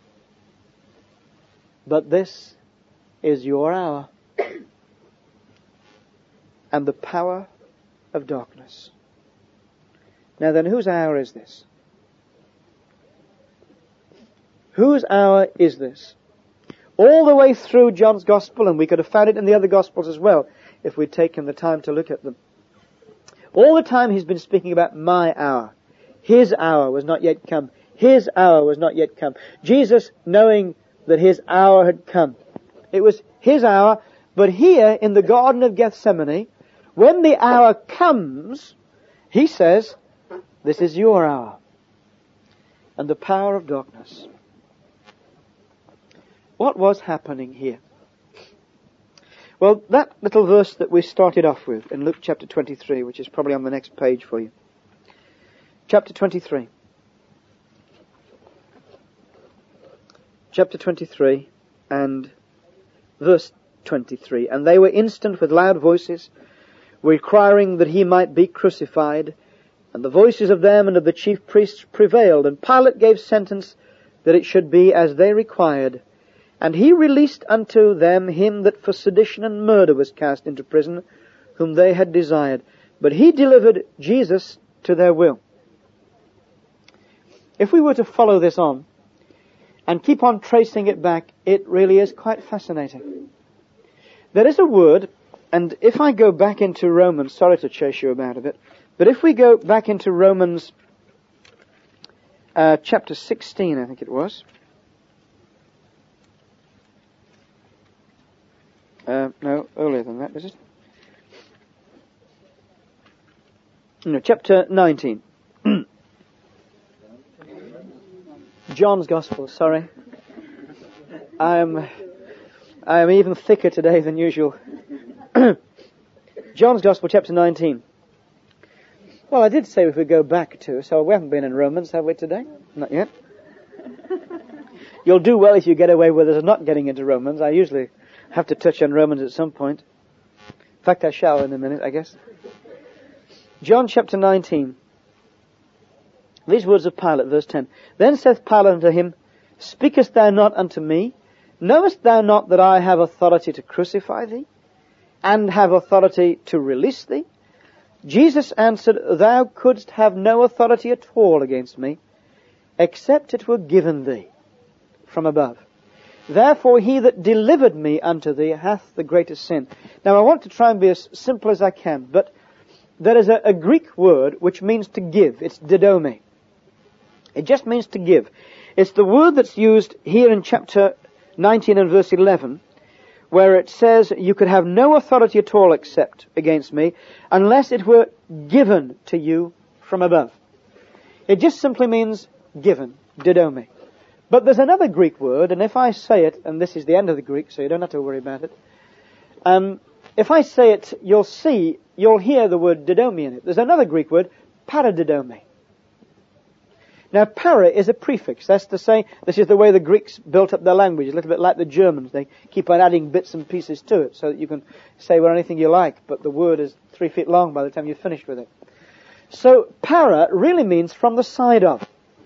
A: But this is your hour, and the power of darkness. Now then, whose hour is this? Whose hour is this? All the way through John's Gospel, and we could have found it in the other Gospels as well, if we'd taken the time to look at them. All the time he's been speaking about my hour. His hour was not yet come. His hour was not yet come. Jesus, knowing that his hour had come. It was his hour, but here in the Garden of Gethsemane, when the hour comes, he says, this is your hour. And the power of darkness. What was happening here? Well, that little verse that we started off with in Luke chapter twenty-three, which is probably on the next page for you. Chapter twenty-three. Chapter twenty-three and verse twenty-three. And they were instant with loud voices, requiring that he might be crucified. And the voices of them and of the chief priests prevailed. And Pilate gave sentence that it should be as they required. And he released unto them him that for sedition and murder was cast into prison, whom they had desired. But he delivered Jesus to their will. If we were to follow this on, and keep on tracing it back, it really is quite fascinating. There is a word and if I go back into Romans, sorry to chase you about a bit, but if we go back into Romans uh, chapter sixteen, I think it was. Uh, no, earlier than that, is it? No, chapter nineteen. John's Gospel, sorry. I'm, I'm even thicker today than usual. John's Gospel, chapter nineteen. Well, I did say if we go back to, so we haven't been in Romans, have we, today? Not yet. You'll do well if you get away with us not getting into Romans. I usually have to touch on Romans at some point. In fact, I shall in a minute, I guess. John chapter nineteen. These words of Pilate, verse ten. Then saith Pilate unto him, Speakest thou not unto me? Knowest thou not that I have authority to crucify thee, and have authority to release thee? Jesus answered, Thou couldst have no authority at all against me, except it were given thee from above. Therefore he that delivered me unto thee hath the greatest sin. Now I want to try and be as simple as I can, but there is a, a Greek word which means to give. It's didome. It just means to give. It's the word that's used here in chapter nineteen and verse eleven, where it says, You could have no authority at all except against me, unless it were given to you from above. It just simply means given, didome. But there's another Greek word, and if I say it, and this is the end of the Greek, so you don't have to worry about it. Um, if I say it, you'll see, you'll hear the word didome in it. There's another Greek word, paradidome. Now, para is a prefix. That's to say, this is the way the Greeks built up their language, a little bit like the Germans. They keep on adding bits and pieces to it so that you can say well anything you like, but the word is three feet long by the time you're finished with it. So, para really means from the side of.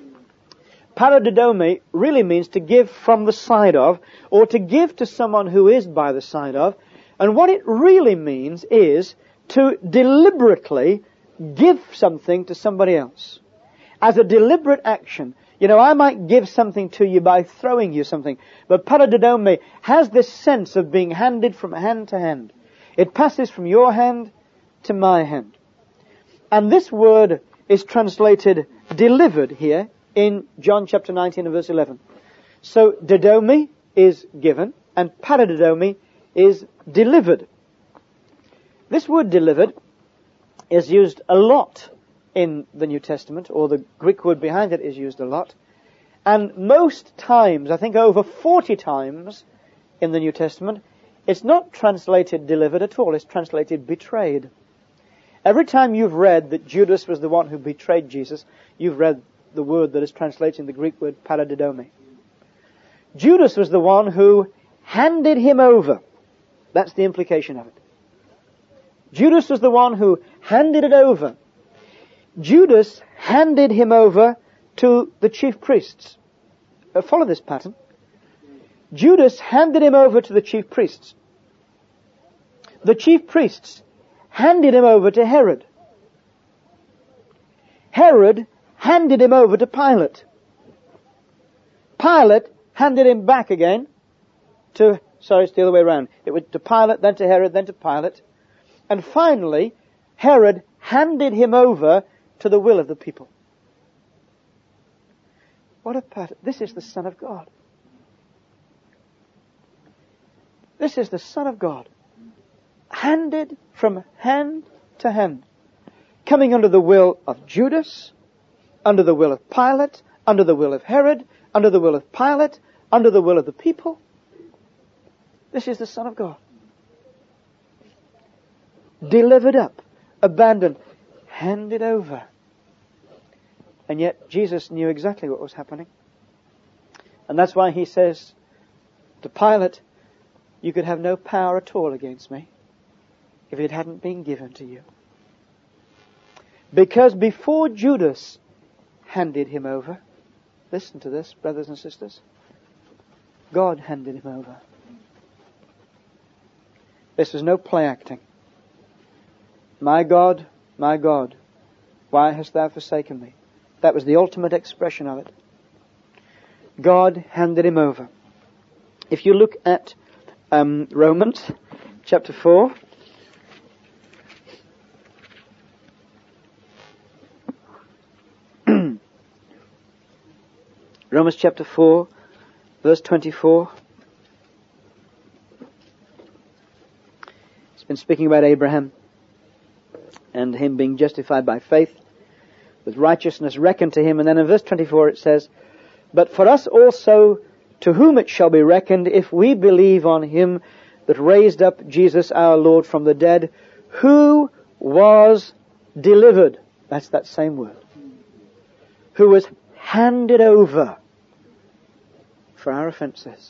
A: Paradidome really means to give from the side of, or to give to someone who is by the side of. And what it really means is to deliberately give something to somebody else. As a deliberate action. You know, I might give something to you by throwing you something, but paradidome has this sense of being handed from hand to hand. It passes from your hand to my hand. And this word is translated delivered here in John chapter nineteen and verse eleven. So didome is given and paradidome is delivered. This word delivered is used a lot in the New Testament, or the Greek word behind it is used a lot. And most times, I think over forty times in the New Testament, it's not translated delivered at all, it's translated betrayed. Every time you've read that Judas was the one who betrayed Jesus, you've read the word that is translated in the Greek word paradidome. Judas was the one who handed him over. That's the implication of it. Judas was the one who handed it over. Judas handed him over to the chief priests. Uh, follow this pattern. Judas handed him over to the chief priests. The chief priests handed him over to Herod. Herod handed him over to Pilate. Pilate handed him back again to, sorry, it's the other way around. It went to Pilate, then to Herod, then to Pilate. And finally, Herod handed him over to the will of the people. What a pattern. This is the Son of God. This is the Son of God. Handed from hand to hand. Coming under the will of Judas, under the will of Pilate, under the will of Herod, under the will of Pilate, under the will of the people. This is the Son of God. Delivered up, abandoned, handed over. And yet Jesus knew exactly what was happening. And that's why he says to Pilate, you could have no power at all against me if it hadn't been given to you. Because before Judas handed him over, listen to this, brothers and sisters, God handed him over. This was no play acting. My God, my God, why hast thou forsaken me? That was the ultimate expression of it. God handed him over. If you look at um, Romans chapter four, Romans chapter four, verse twenty-four. It's been speaking about Abraham and him being justified by faith, with righteousness reckoned to him. And then in verse twenty-four it says, but for us also, to whom it shall be reckoned, if we believe on him that raised up Jesus our Lord from the dead, who was delivered. That's that same word. Who was handed over for our offences.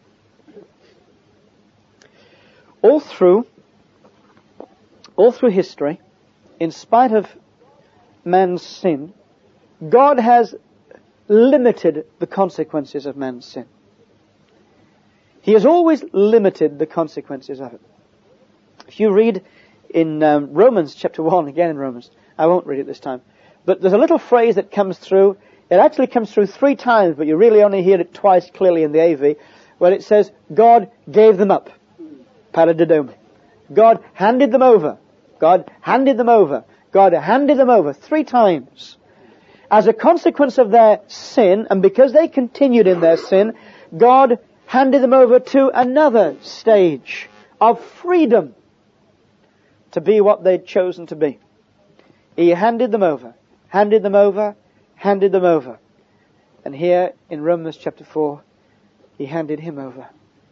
A: All through, all through history, in spite of man's sin, God has limited the consequences of man's sin. He has always limited the consequences of it. If you read in um, Romans chapter one, again in Romans, I won't read it this time, but there's a little phrase that comes through. It actually comes through three times, but you really only hear it twice clearly in the A V, where it says, God gave them up. Paradidomi. God handed them over. God handed them over. God handed them over three times. As a consequence of their sin, and because they continued in their sin, God handed them over to another stage of freedom to be what they'd chosen to be. He handed them over, handed them over, handed them over. And here in Romans chapter four, he handed him over.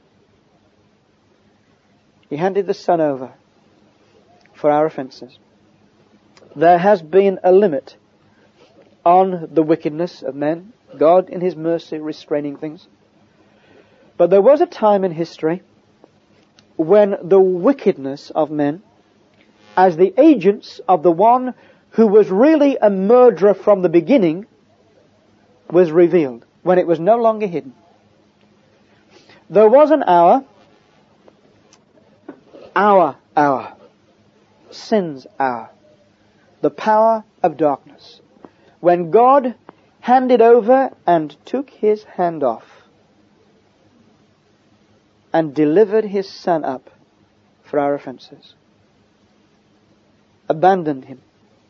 A: He handed the Son over for our offences. There has been a limit on the wickedness of men, God in his mercy restraining things. But there was a time in history when the wickedness of men, as the agents of the one who was really a murderer from the beginning, was revealed, when it was no longer hidden. There was an hour, our hour, sin's hour, the power of darkness, when God handed over and took his hand off and delivered his Son up for our offences. Abandoned him.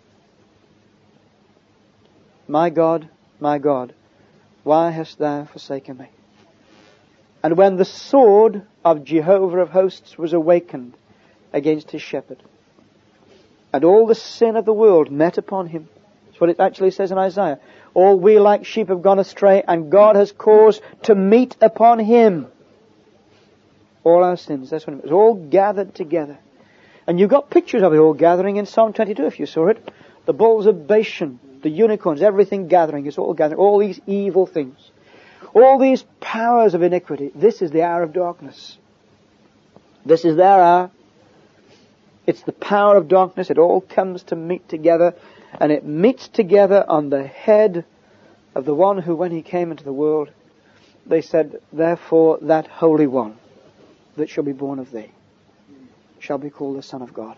A: My God, my God, why hast thou forsaken me? And when the sword of Jehovah of hosts was awakened against his shepherd, and all the sin of the world met upon him, that's what it actually says in Isaiah. All we like sheep have gone astray, and God has caused to meet upon him all our sins. That's when it was all gathered together. And you've got pictures of it all gathering in Psalm twenty-two if you saw it. The bulls of Bashan, the unicorns, everything gathering. It's all gathering. All these evil things. All these powers of iniquity. This is the hour of darkness. This is their hour. It's the power of darkness. It all comes to meet together. And it meets together on the head of the one who, when he came into the world, they said, therefore that Holy One that shall be born of thee shall be called the Son of God.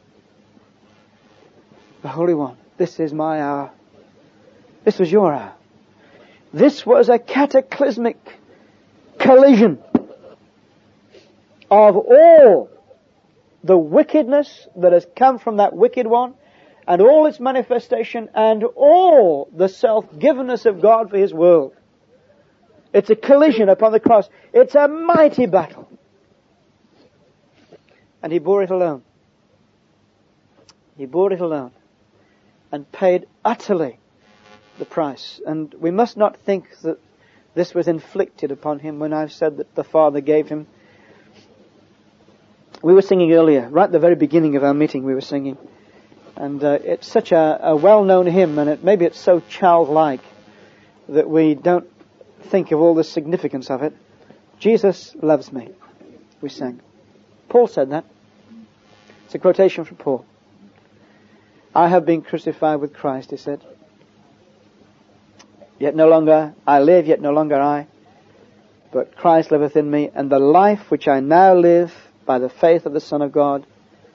A: The Holy One. This is my hour. This was your hour. This was a cataclysmic collision of all the wickedness that has come from that wicked one, and all its manifestation, and all the self-givenness of God for his world. It's a collision upon the cross. It's a mighty battle. And he bore it alone. He bore it alone. And paid utterly the price. And we must not think that this was inflicted upon him when I've said that the Father gave him. We were singing earlier, right at the very beginning of our meeting we were singing. And uh, it's such a, a well-known hymn, and it, maybe it's so childlike that we don't think of all the significance of it. Jesus loves me, we sang. Paul said that. It's a quotation from Paul. I have been crucified with Christ, he said. Yet no longer I live, yet no longer I, but Christ liveth in me, and the life which I now live by the faith of the Son of God,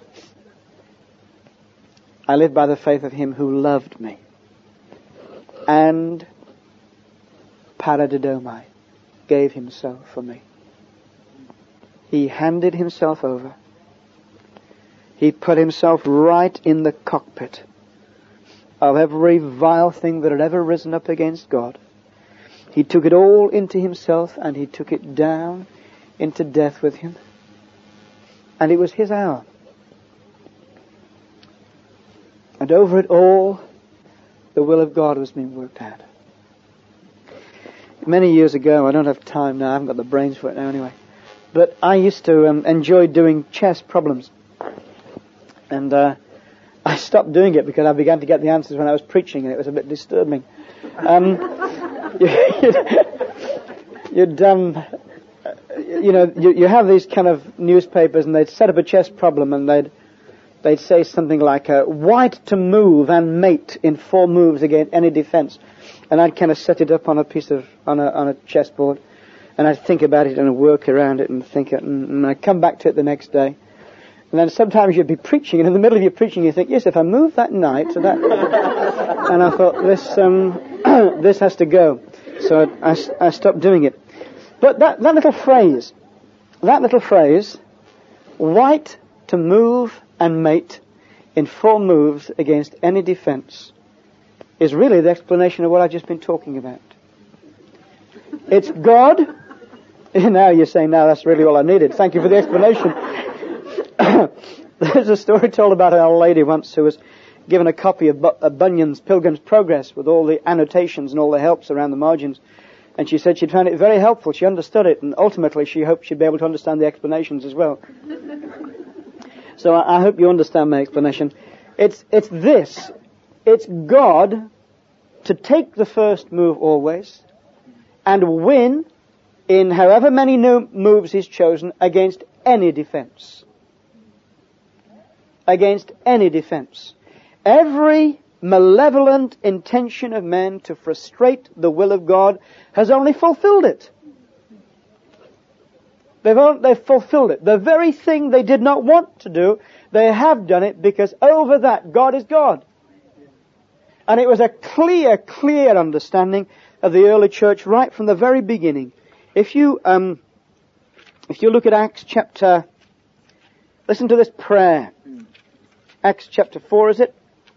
A: I live by the faith of him who loved me and paradidomai, gave himself for me. He handed himself over. He put himself right in the cockpit of every vile thing that had ever risen up against God. He took it all into himself, and he took it down into death with him. And it was his hour. And over it all, the will of God was being worked out. Many years ago, I don't have time now, I haven't got the brains for it now anyway, but I used to um, enjoy doing chess problems. And uh, I stopped doing it because I began to get the answers when I was preaching, and it was a bit disturbing. Um, you'd, um, you know, you, you have these kind of newspapers, and they'd set up a chess problem, and they'd they'd say something like, uh, white to move and mate in four moves against any defense. And I'd kind of set it up on a piece of, on a, on a chessboard, and I'd think about it and work around it and think it, and, and I'd come back to it the next day. And then sometimes you'd be preaching, and in the middle of your preaching you think, yes, if I move that knight to that, and I thought, this, um, this has to go. So I, I, I stopped doing it. But that, that little phrase, that little phrase, white to move and mate in four moves against any defense, is really the explanation of what I've just been talking about. It's God. Now you're saying, now that's really all I needed. Thank you for the explanation. There's a story told about an old lady once who was given a copy of Bunyan's Pilgrim's Progress with all the annotations and all the helps around the margins. And she said she'd found it very helpful. She understood it, and ultimately she hoped she'd be able to understand the explanations as well. So I, I hope you understand my explanation. It's, it's this. It's God to take the first move always and win in however many no moves he's chosen against any defense. Against any defense. Every malevolent intention of men to frustrate the will of God has only fulfilled it. They've, only, they've fulfilled it. The very thing they did not want to do, they have done it, because over that, God is God. And it was a clear, clear understanding of the early church right from the very beginning. If you, um, if you look at Acts chapter, listen to this prayer. Acts chapter four, is it?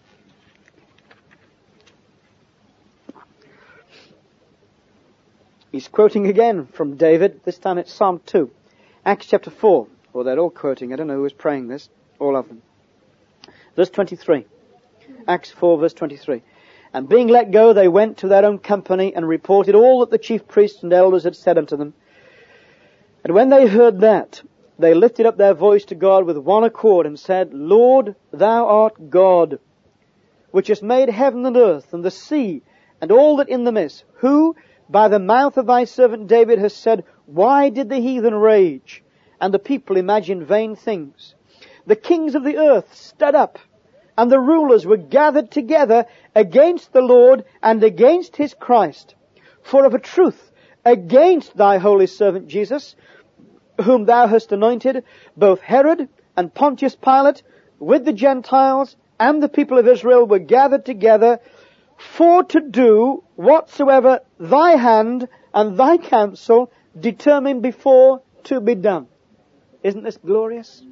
A: He's quoting again from David. This time it's Psalm two. Acts chapter four. Well, they're all quoting. I don't know who was praying this. All of them. Verse twenty-three. Acts four, verse twenty-three. And being let go, they went to their own company and reported all that the chief priests and elders had said unto them. And when they heard that, they lifted up their voice to God with one accord and said, Lord, thou art God, which hast made heaven and earth and the sea and all that in them is, who by the mouth of thy servant David has said, why did the heathen rage and the people imagine vain things? The kings of the earth stood up, and the rulers were gathered together against the Lord and against his Christ. For of a truth, against thy holy servant Jesus, whom thou hast anointed, both Herod and Pontius Pilate, with the Gentiles and the people of Israel, were gathered together for to do whatsoever thy hand and thy counsel determined before to be done. Isn't this glorious?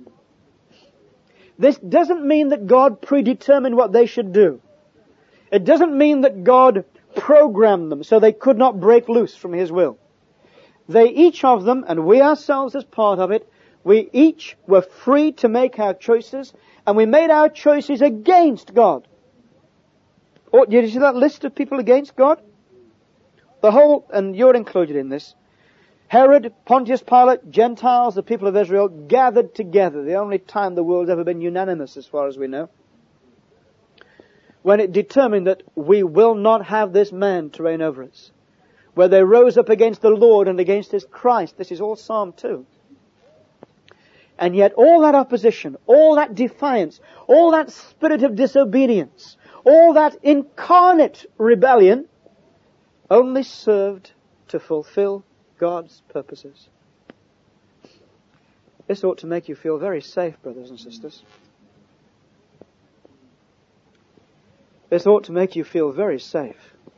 A: This doesn't mean that God predetermined what they should do. It doesn't mean that God programmed them so they could not break loose from his will. They, each of them, and we ourselves as part of it, we each were free to make our choices, and we made our choices against God. Oh, did you see that list of people against God? The whole, and you're included in this, Herod, Pontius Pilate, Gentiles, the people of Israel, gathered together. The only time the world's ever been unanimous, as far as we know. When it determined that we will not have this man to reign over us. Where they rose up against the Lord and against his Christ. This is all Psalm two. And yet all that opposition, all that defiance, all that spirit of disobedience, all that incarnate rebellion only served to fulfill God's purposes. This ought to make you feel very safe, brothers and sisters. This ought to make you feel very safe.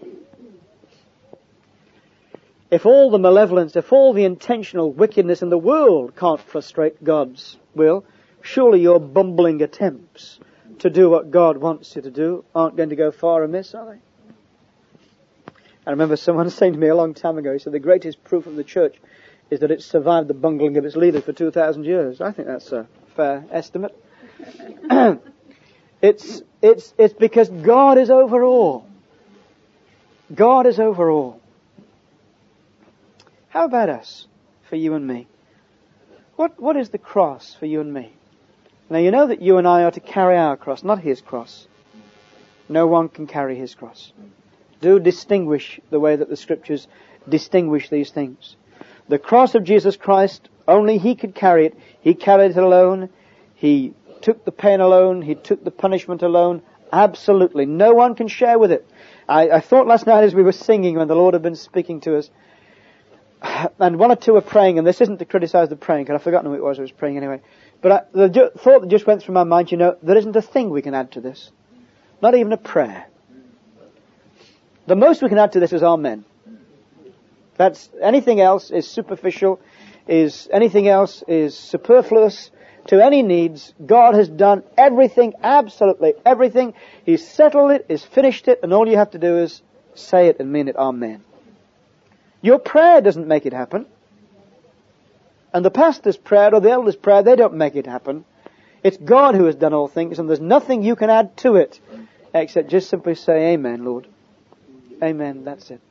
A: If all the malevolence, if all the intentional wickedness in the world can't frustrate God's will, surely your bumbling attempts to do what God wants you to do aren't going to go far amiss, are they? I remember someone saying to me a long time ago, he said, the greatest proof of the church is that it's survived the bungling of its leaders for two thousand years. I think that's a fair estimate. it's, it's, it's because God is over all. God is over all. How about us, for you and me? What, what is the cross for you and me? Now you know that you and I are to carry our cross, not his cross. No one can carry his cross. Do distinguish the way that the scriptures distinguish these things. The cross of Jesus Christ, only he could carry it. He carried it alone. He took the pain alone. He took the punishment alone. Absolutely. No one can share with it. I, I thought last night as we were singing when the Lord had been speaking to us, and one or two were praying, and this isn't to criticize the praying, because I've forgotten who it was who was praying anyway. But I, the ju- thought that just went through my mind, you know, there isn't a thing we can add to this. Not even a prayer. The most we can add to this is amen. That's, anything else is superficial, is, anything else is superfluous to any needs. God has done everything, absolutely everything. He's settled it, he's finished it, and all you have to do is say it and mean it, amen. Your prayer doesn't make it happen. And the pastor's prayer or the elder's prayer, they don't make it happen. It's God who has done all things, and there's nothing you can add to it except just simply say, amen, Lord. Amen, that's it.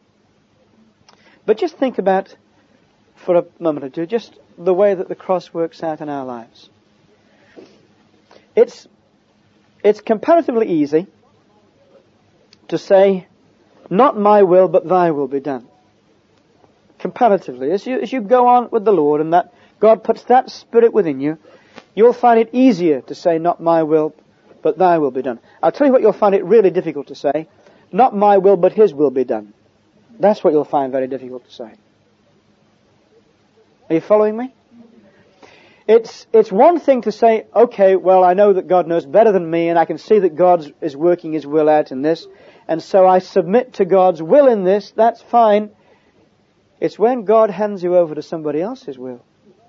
A: But just think about, for a moment or two, just the way that the cross works out in our lives. It's, it's comparatively easy to say, not my will, but thy will be done. Comparatively, as you, as you go on with the Lord and that God puts that spirit within you, you'll find it easier to say, not my will, but thy will be done. I'll tell you what you'll find it really difficult to say. Not my will, but his will be done. That's what you'll find very difficult to say. Are you following me? It's, it's one thing to say, okay, well, I know that God knows better than me, and I can see that God is working his will out in this, and so I submit to God's will in this, that's fine. It's when God hands you over to somebody else's will.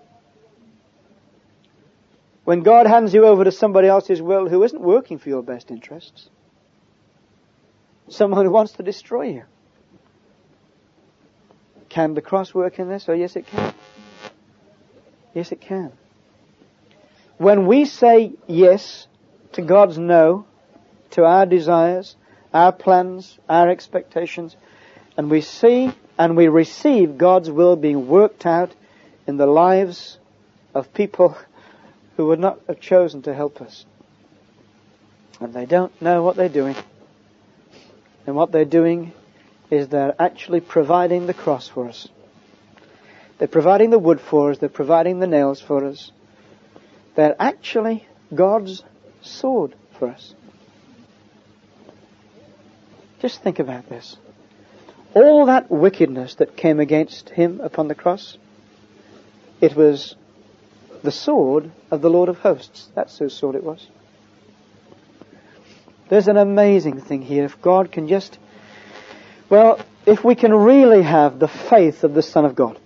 A: When God hands you over to somebody else's will who isn't working for your best interests. Someone who wants to destroy you. Can the cross work in this? Oh, yes, it can. Yes, it can. When we say yes to God's no, to our desires, our plans, our expectations, and we see and we receive God's will being worked out in the lives of people who would not have chosen to help us. And they don't know what they're doing. And what they're doing is they're actually providing the cross for us. They're providing the wood for us. They're providing the nails for us. They're actually God's sword for us. Just think about this. All that wickedness that came against him upon the cross, it was the sword of the Lord of hosts. That's whose sword it was. There's an amazing thing here. If God can just, well, if we can really have the faith of the Son of God.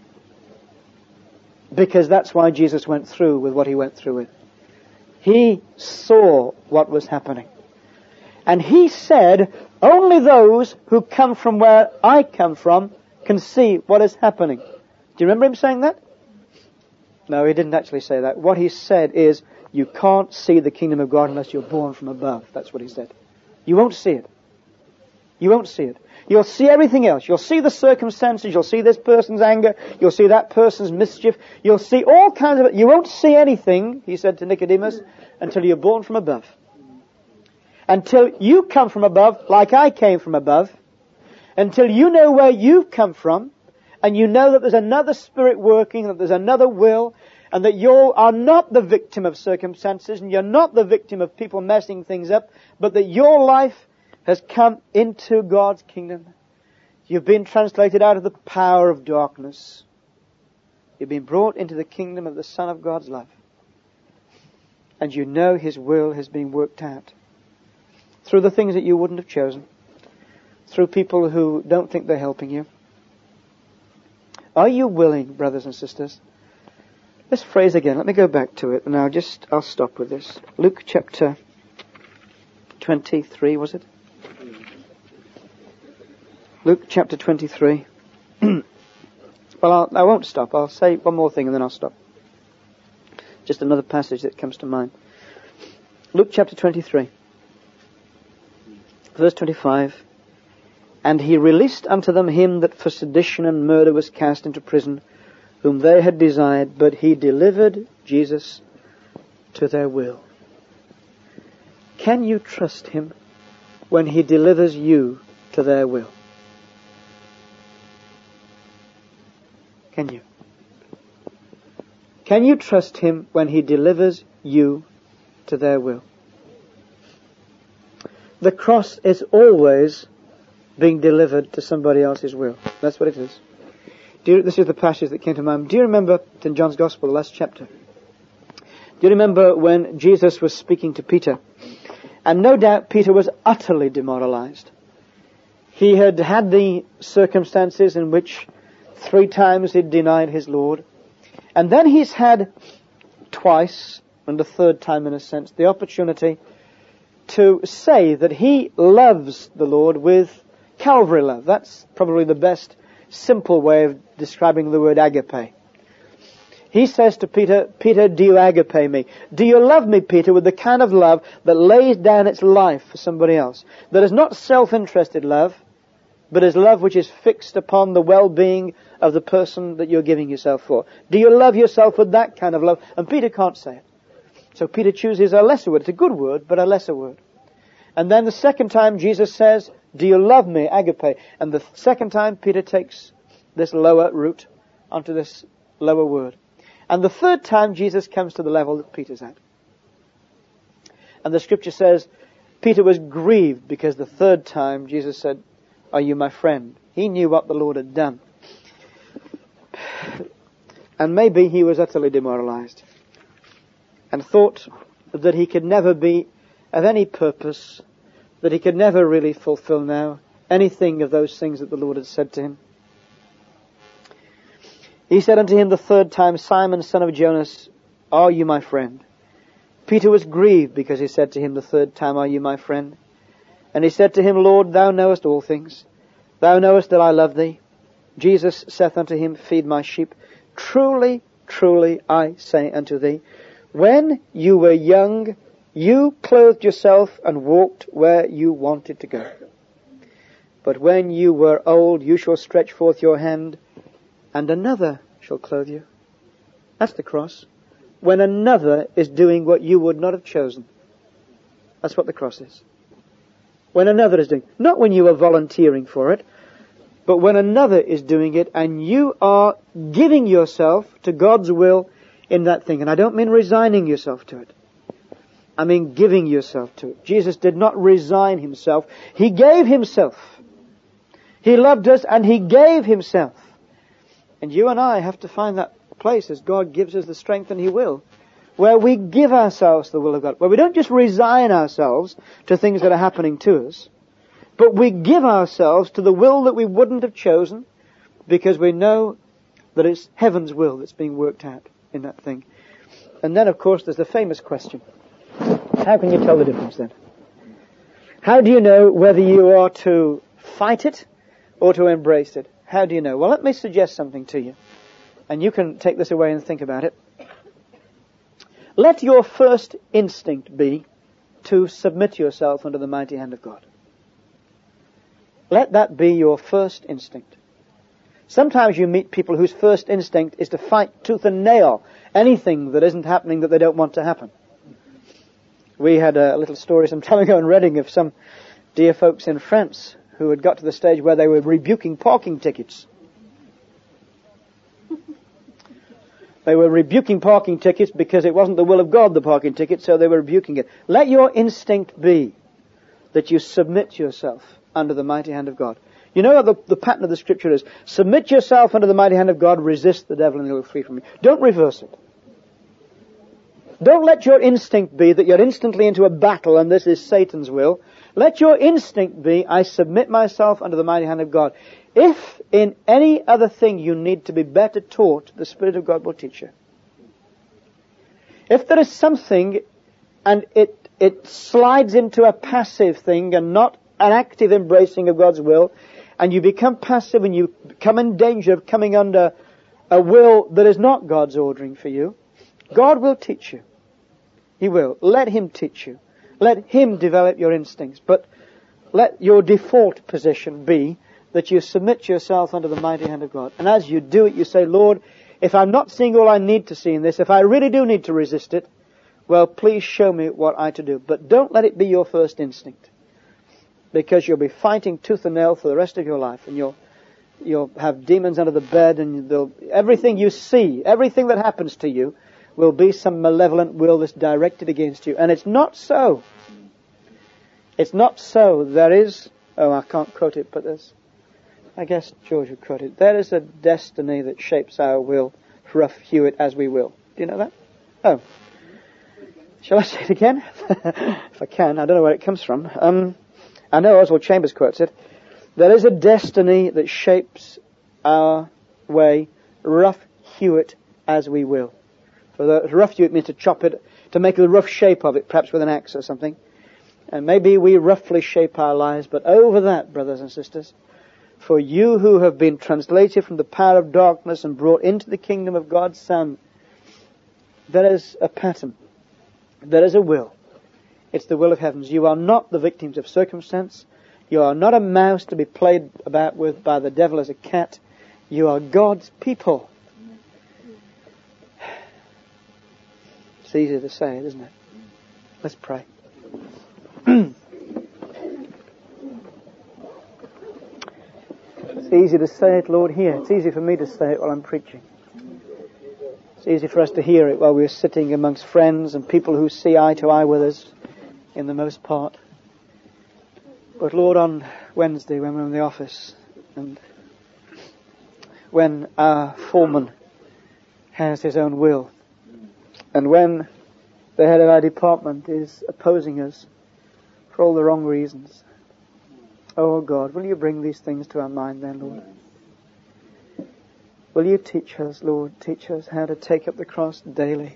A: Because that's why Jesus went through with what he went through with. He saw what was happening. And he said, only those who come from where I come from can see what is happening. Do you remember him saying that? No, he didn't actually say that. What he said is, you can't see the kingdom of God unless you're born from above. That's what he said. You won't see it. You won't see it. You'll see everything else. You'll see the circumstances. You'll see this person's anger. You'll see that person's mischief. You'll see all kinds of it. You won't see anything, he said to Nicodemus, until you're born from above. Until you come from above, like I came from above. Until you know where you've come from. And you know that there's another spirit working, that there's another will, and that you are not the victim of circumstances, and you're not the victim of people messing things up, but that your life has come into God's kingdom. You've been translated out of the power of darkness. You've been brought into the kingdom of the Son of God's love. And you know his will has been worked out. Through the things that you wouldn't have chosen. Through people who don't think they're helping you. Are you willing, brothers and sisters? This phrase again, let me go back to it, and I'll just, I'll stop with this. Luke chapter twenty-three, was it? Luke chapter twenty-three. Well, I'll, I won't stop. I'll say one more thing and then I'll stop. Just another passage that comes to mind. Luke chapter twenty-three. Verse twenty-five. And he released unto them him that for sedition and murder was cast into prison, whom they had desired, but he delivered Jesus to their will. Can you trust him when he delivers you to their will? Can you? Can you trust him when he delivers you to their will? The cross is always being delivered to somebody else's will. That's what it is. Do you, this is the passage that came to mind. Do you remember in John's Gospel, the last chapter? Do you remember when Jesus was speaking to Peter? And no doubt Peter was utterly demoralized. He had had the circumstances in which three times he'd denied his Lord. And then he's had twice, and the third time in a sense, the opportunity to say that he loves the Lord with Calvary love. That's probably the best simple way of describing the word agape. He says to Peter, Peter, do you agape me? Do you love me, Peter, with the kind of love that lays down its life for somebody else? That is not self-interested love, but is love which is fixed upon the well-being of the person that you're giving yourself for. Do you love yourself with that kind of love? And Peter can't say it. So Peter chooses a lesser word. It's a good word, but a lesser word. And then the second time Jesus says, do you love me, agape? And the second time Peter takes this lower route onto this lower word. And the third time Jesus comes to the level that Peter's at. And the scripture says, Peter was grieved because the third time Jesus said, are you my friend? He knew what the Lord had done. And maybe he was utterly demoralized and thought that he could never be of any purpose, that he could never really fulfill now anything of those things that the Lord had said to him. He said unto him the third time, Simon, son of Jonas, are you my friend? Peter was grieved because he said to him the third time, are you my friend? And he said to him, Lord, thou knowest all things. Thou knowest that I love thee. Jesus saith unto him, feed my sheep. Truly, truly, I say unto thee, when you were young, you clothed yourself and walked where you wanted to go. But when you were old, you shall stretch forth your hand, and another shall clothe you. That's the cross. When another is doing what you would not have chosen. That's what the cross is. When another is doing. Not when you are volunteering for it, but when another is doing it and you are giving yourself to God's will in that thing. And I don't mean resigning yourself to it. I mean giving yourself to it. Jesus did not resign himself. He gave himself. He loved us and he gave himself. And you and I have to find that place as God gives us the strength, and he will, where we give ourselves to the will of God. Where we don't just resign ourselves to things that are happening to us, but we give ourselves to the will that we wouldn't have chosen because we know that it's heaven's will that's being worked out in that thing. And then, of course, there's the famous question. How can you tell the difference then? How do you know whether you are to fight it or to embrace it? How do you know? Well, let me suggest something to you. And you can take this away and think about it. Let your first instinct be to submit yourself under the mighty hand of God. Let that be your first instinct. Sometimes you meet people whose first instinct is to fight tooth and nail anything that isn't happening that they don't want to happen. We had a little story some time ago in Reading of some dear folks in France who had got to the stage where they were rebuking parking tickets. They were rebuking parking tickets because it wasn't the will of God, the parking ticket, so they were rebuking it. Let your instinct be that you submit yourself under the mighty hand of God. You know what the, the pattern of the scripture is? Submit yourself under the mighty hand of God, resist the devil and he will flee from you. Don't reverse it. Don't let your instinct be that you're instantly into a battle and this is Satan's will. Let your instinct be, I submit myself under the mighty hand of God. If in any other thing you need to be better taught, the Spirit of God will teach you. If there is something and it, it slides into a passive thing and not an active embracing of God's will, and you become passive and you come in danger of coming under a will that is not God's ordering for you, God will teach you. He will. Let Him teach you. Let Him develop your instincts. But let your default position be that you submit yourself under the mighty hand of God. And as you do it, you say, Lord, if I'm not seeing all I need to see in this, if I really do need to resist it, well, please show me what I to do. But don't let it be your first instinct. Because you'll be fighting tooth and nail for the rest of your life. And you'll, you'll have demons under the bed, and they'll, everything you see, everything that happens to you, will be some malevolent will that's directed against you. And it's not so. It's not so. There is, oh, I can't quote it, but there's, I guess George would quote it. There is a destiny that shapes our will, rough hew it as we will. Do you know that? Oh. Shall I say it again? If I can. I don't know where it comes from. Um, I know Oswald Chambers quotes it. There is a destiny that shapes our way, rough hew it as we will. For the rough hew it means to chop it, to make a rough shape of it, perhaps with an axe or something. And maybe we roughly shape our lives, but over that, brothers and sisters, for you who have been translated from the power of darkness and brought into the kingdom of God's Son, there is a pattern. There is a will. It's the will of heavens. You are not the victims of circumstance. You are not a mouse to be played about with by the devil as a cat. You are God's people. It's easy to say it, isn't it? Let's pray. It's easy to say it, Lord, here. It's easy for me to say it while I'm preaching. It's easy for us to hear it while we're sitting amongst friends and people who see eye to eye with us in the most part. But Lord, on Wednesday when we're in the office and when our foreman has his own will and when the head of our department is opposing us for all the wrong reasons, oh God, will you bring these things to our mind then, Lord? Will you teach us, Lord, teach us how to take up the cross daily.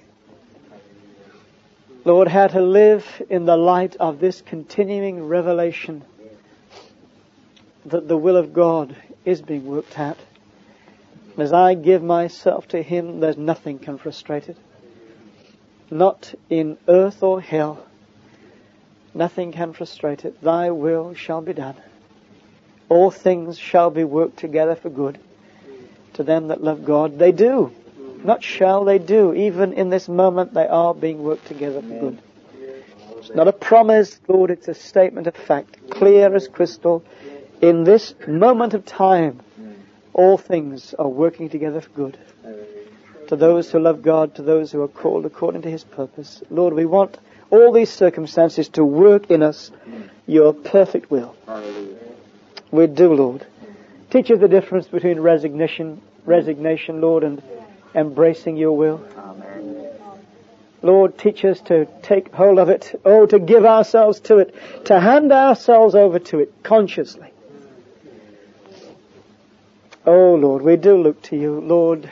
A: Lord, how to live in the light of this continuing revelation that the will of God is being worked out. As I give myself to Him, there's nothing can frustrate it. Not in earth or hell. Nothing can frustrate it. Thy will shall be done. All things shall be worked together for good to them that love God. They do. Not shall, they do. Even in this moment they are being worked together for good. It's not a promise, Lord, it's a statement of fact. Clear as crystal. In this moment of time, all things are working together for good. To those who love God, to those who are called according to His purpose. Lord, we want all these circumstances to work in us your perfect will. We do, Lord. Teach us the difference between resignation, resignation, Lord, and embracing your will. Amen. Lord, teach us to take hold of it, oh, to give ourselves to it, to hand ourselves over to it consciously. Oh, Lord, we do look to you, Lord.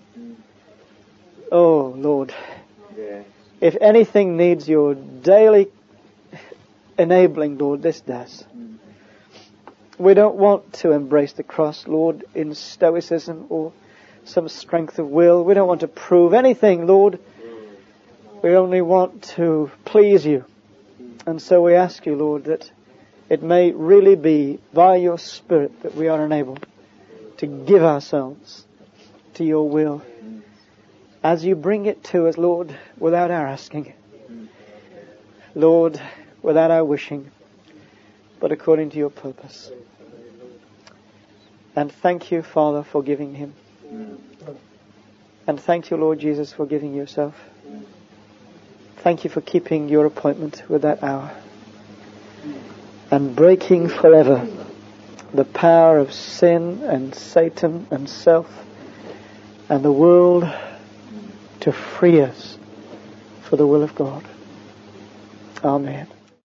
A: Oh, Lord. Yes. If anything needs your daily enabling, Lord, this does. We don't want to embrace the cross, Lord, in stoicism or some strength of will. We don't want to prove anything, Lord. We only want to please you. And so we ask you, Lord, that it may really be by your Spirit that we are enabled to give ourselves to your will as you bring it to us, Lord, without our asking. Lord, without our wishing, but according to your purpose. And thank you, Father, for giving him. And thank you, Lord Jesus, for giving yourself. Thank you for keeping your appointment with that hour. And breaking forever the power of sin and Satan and self and the world to free us for the will of God. Amen.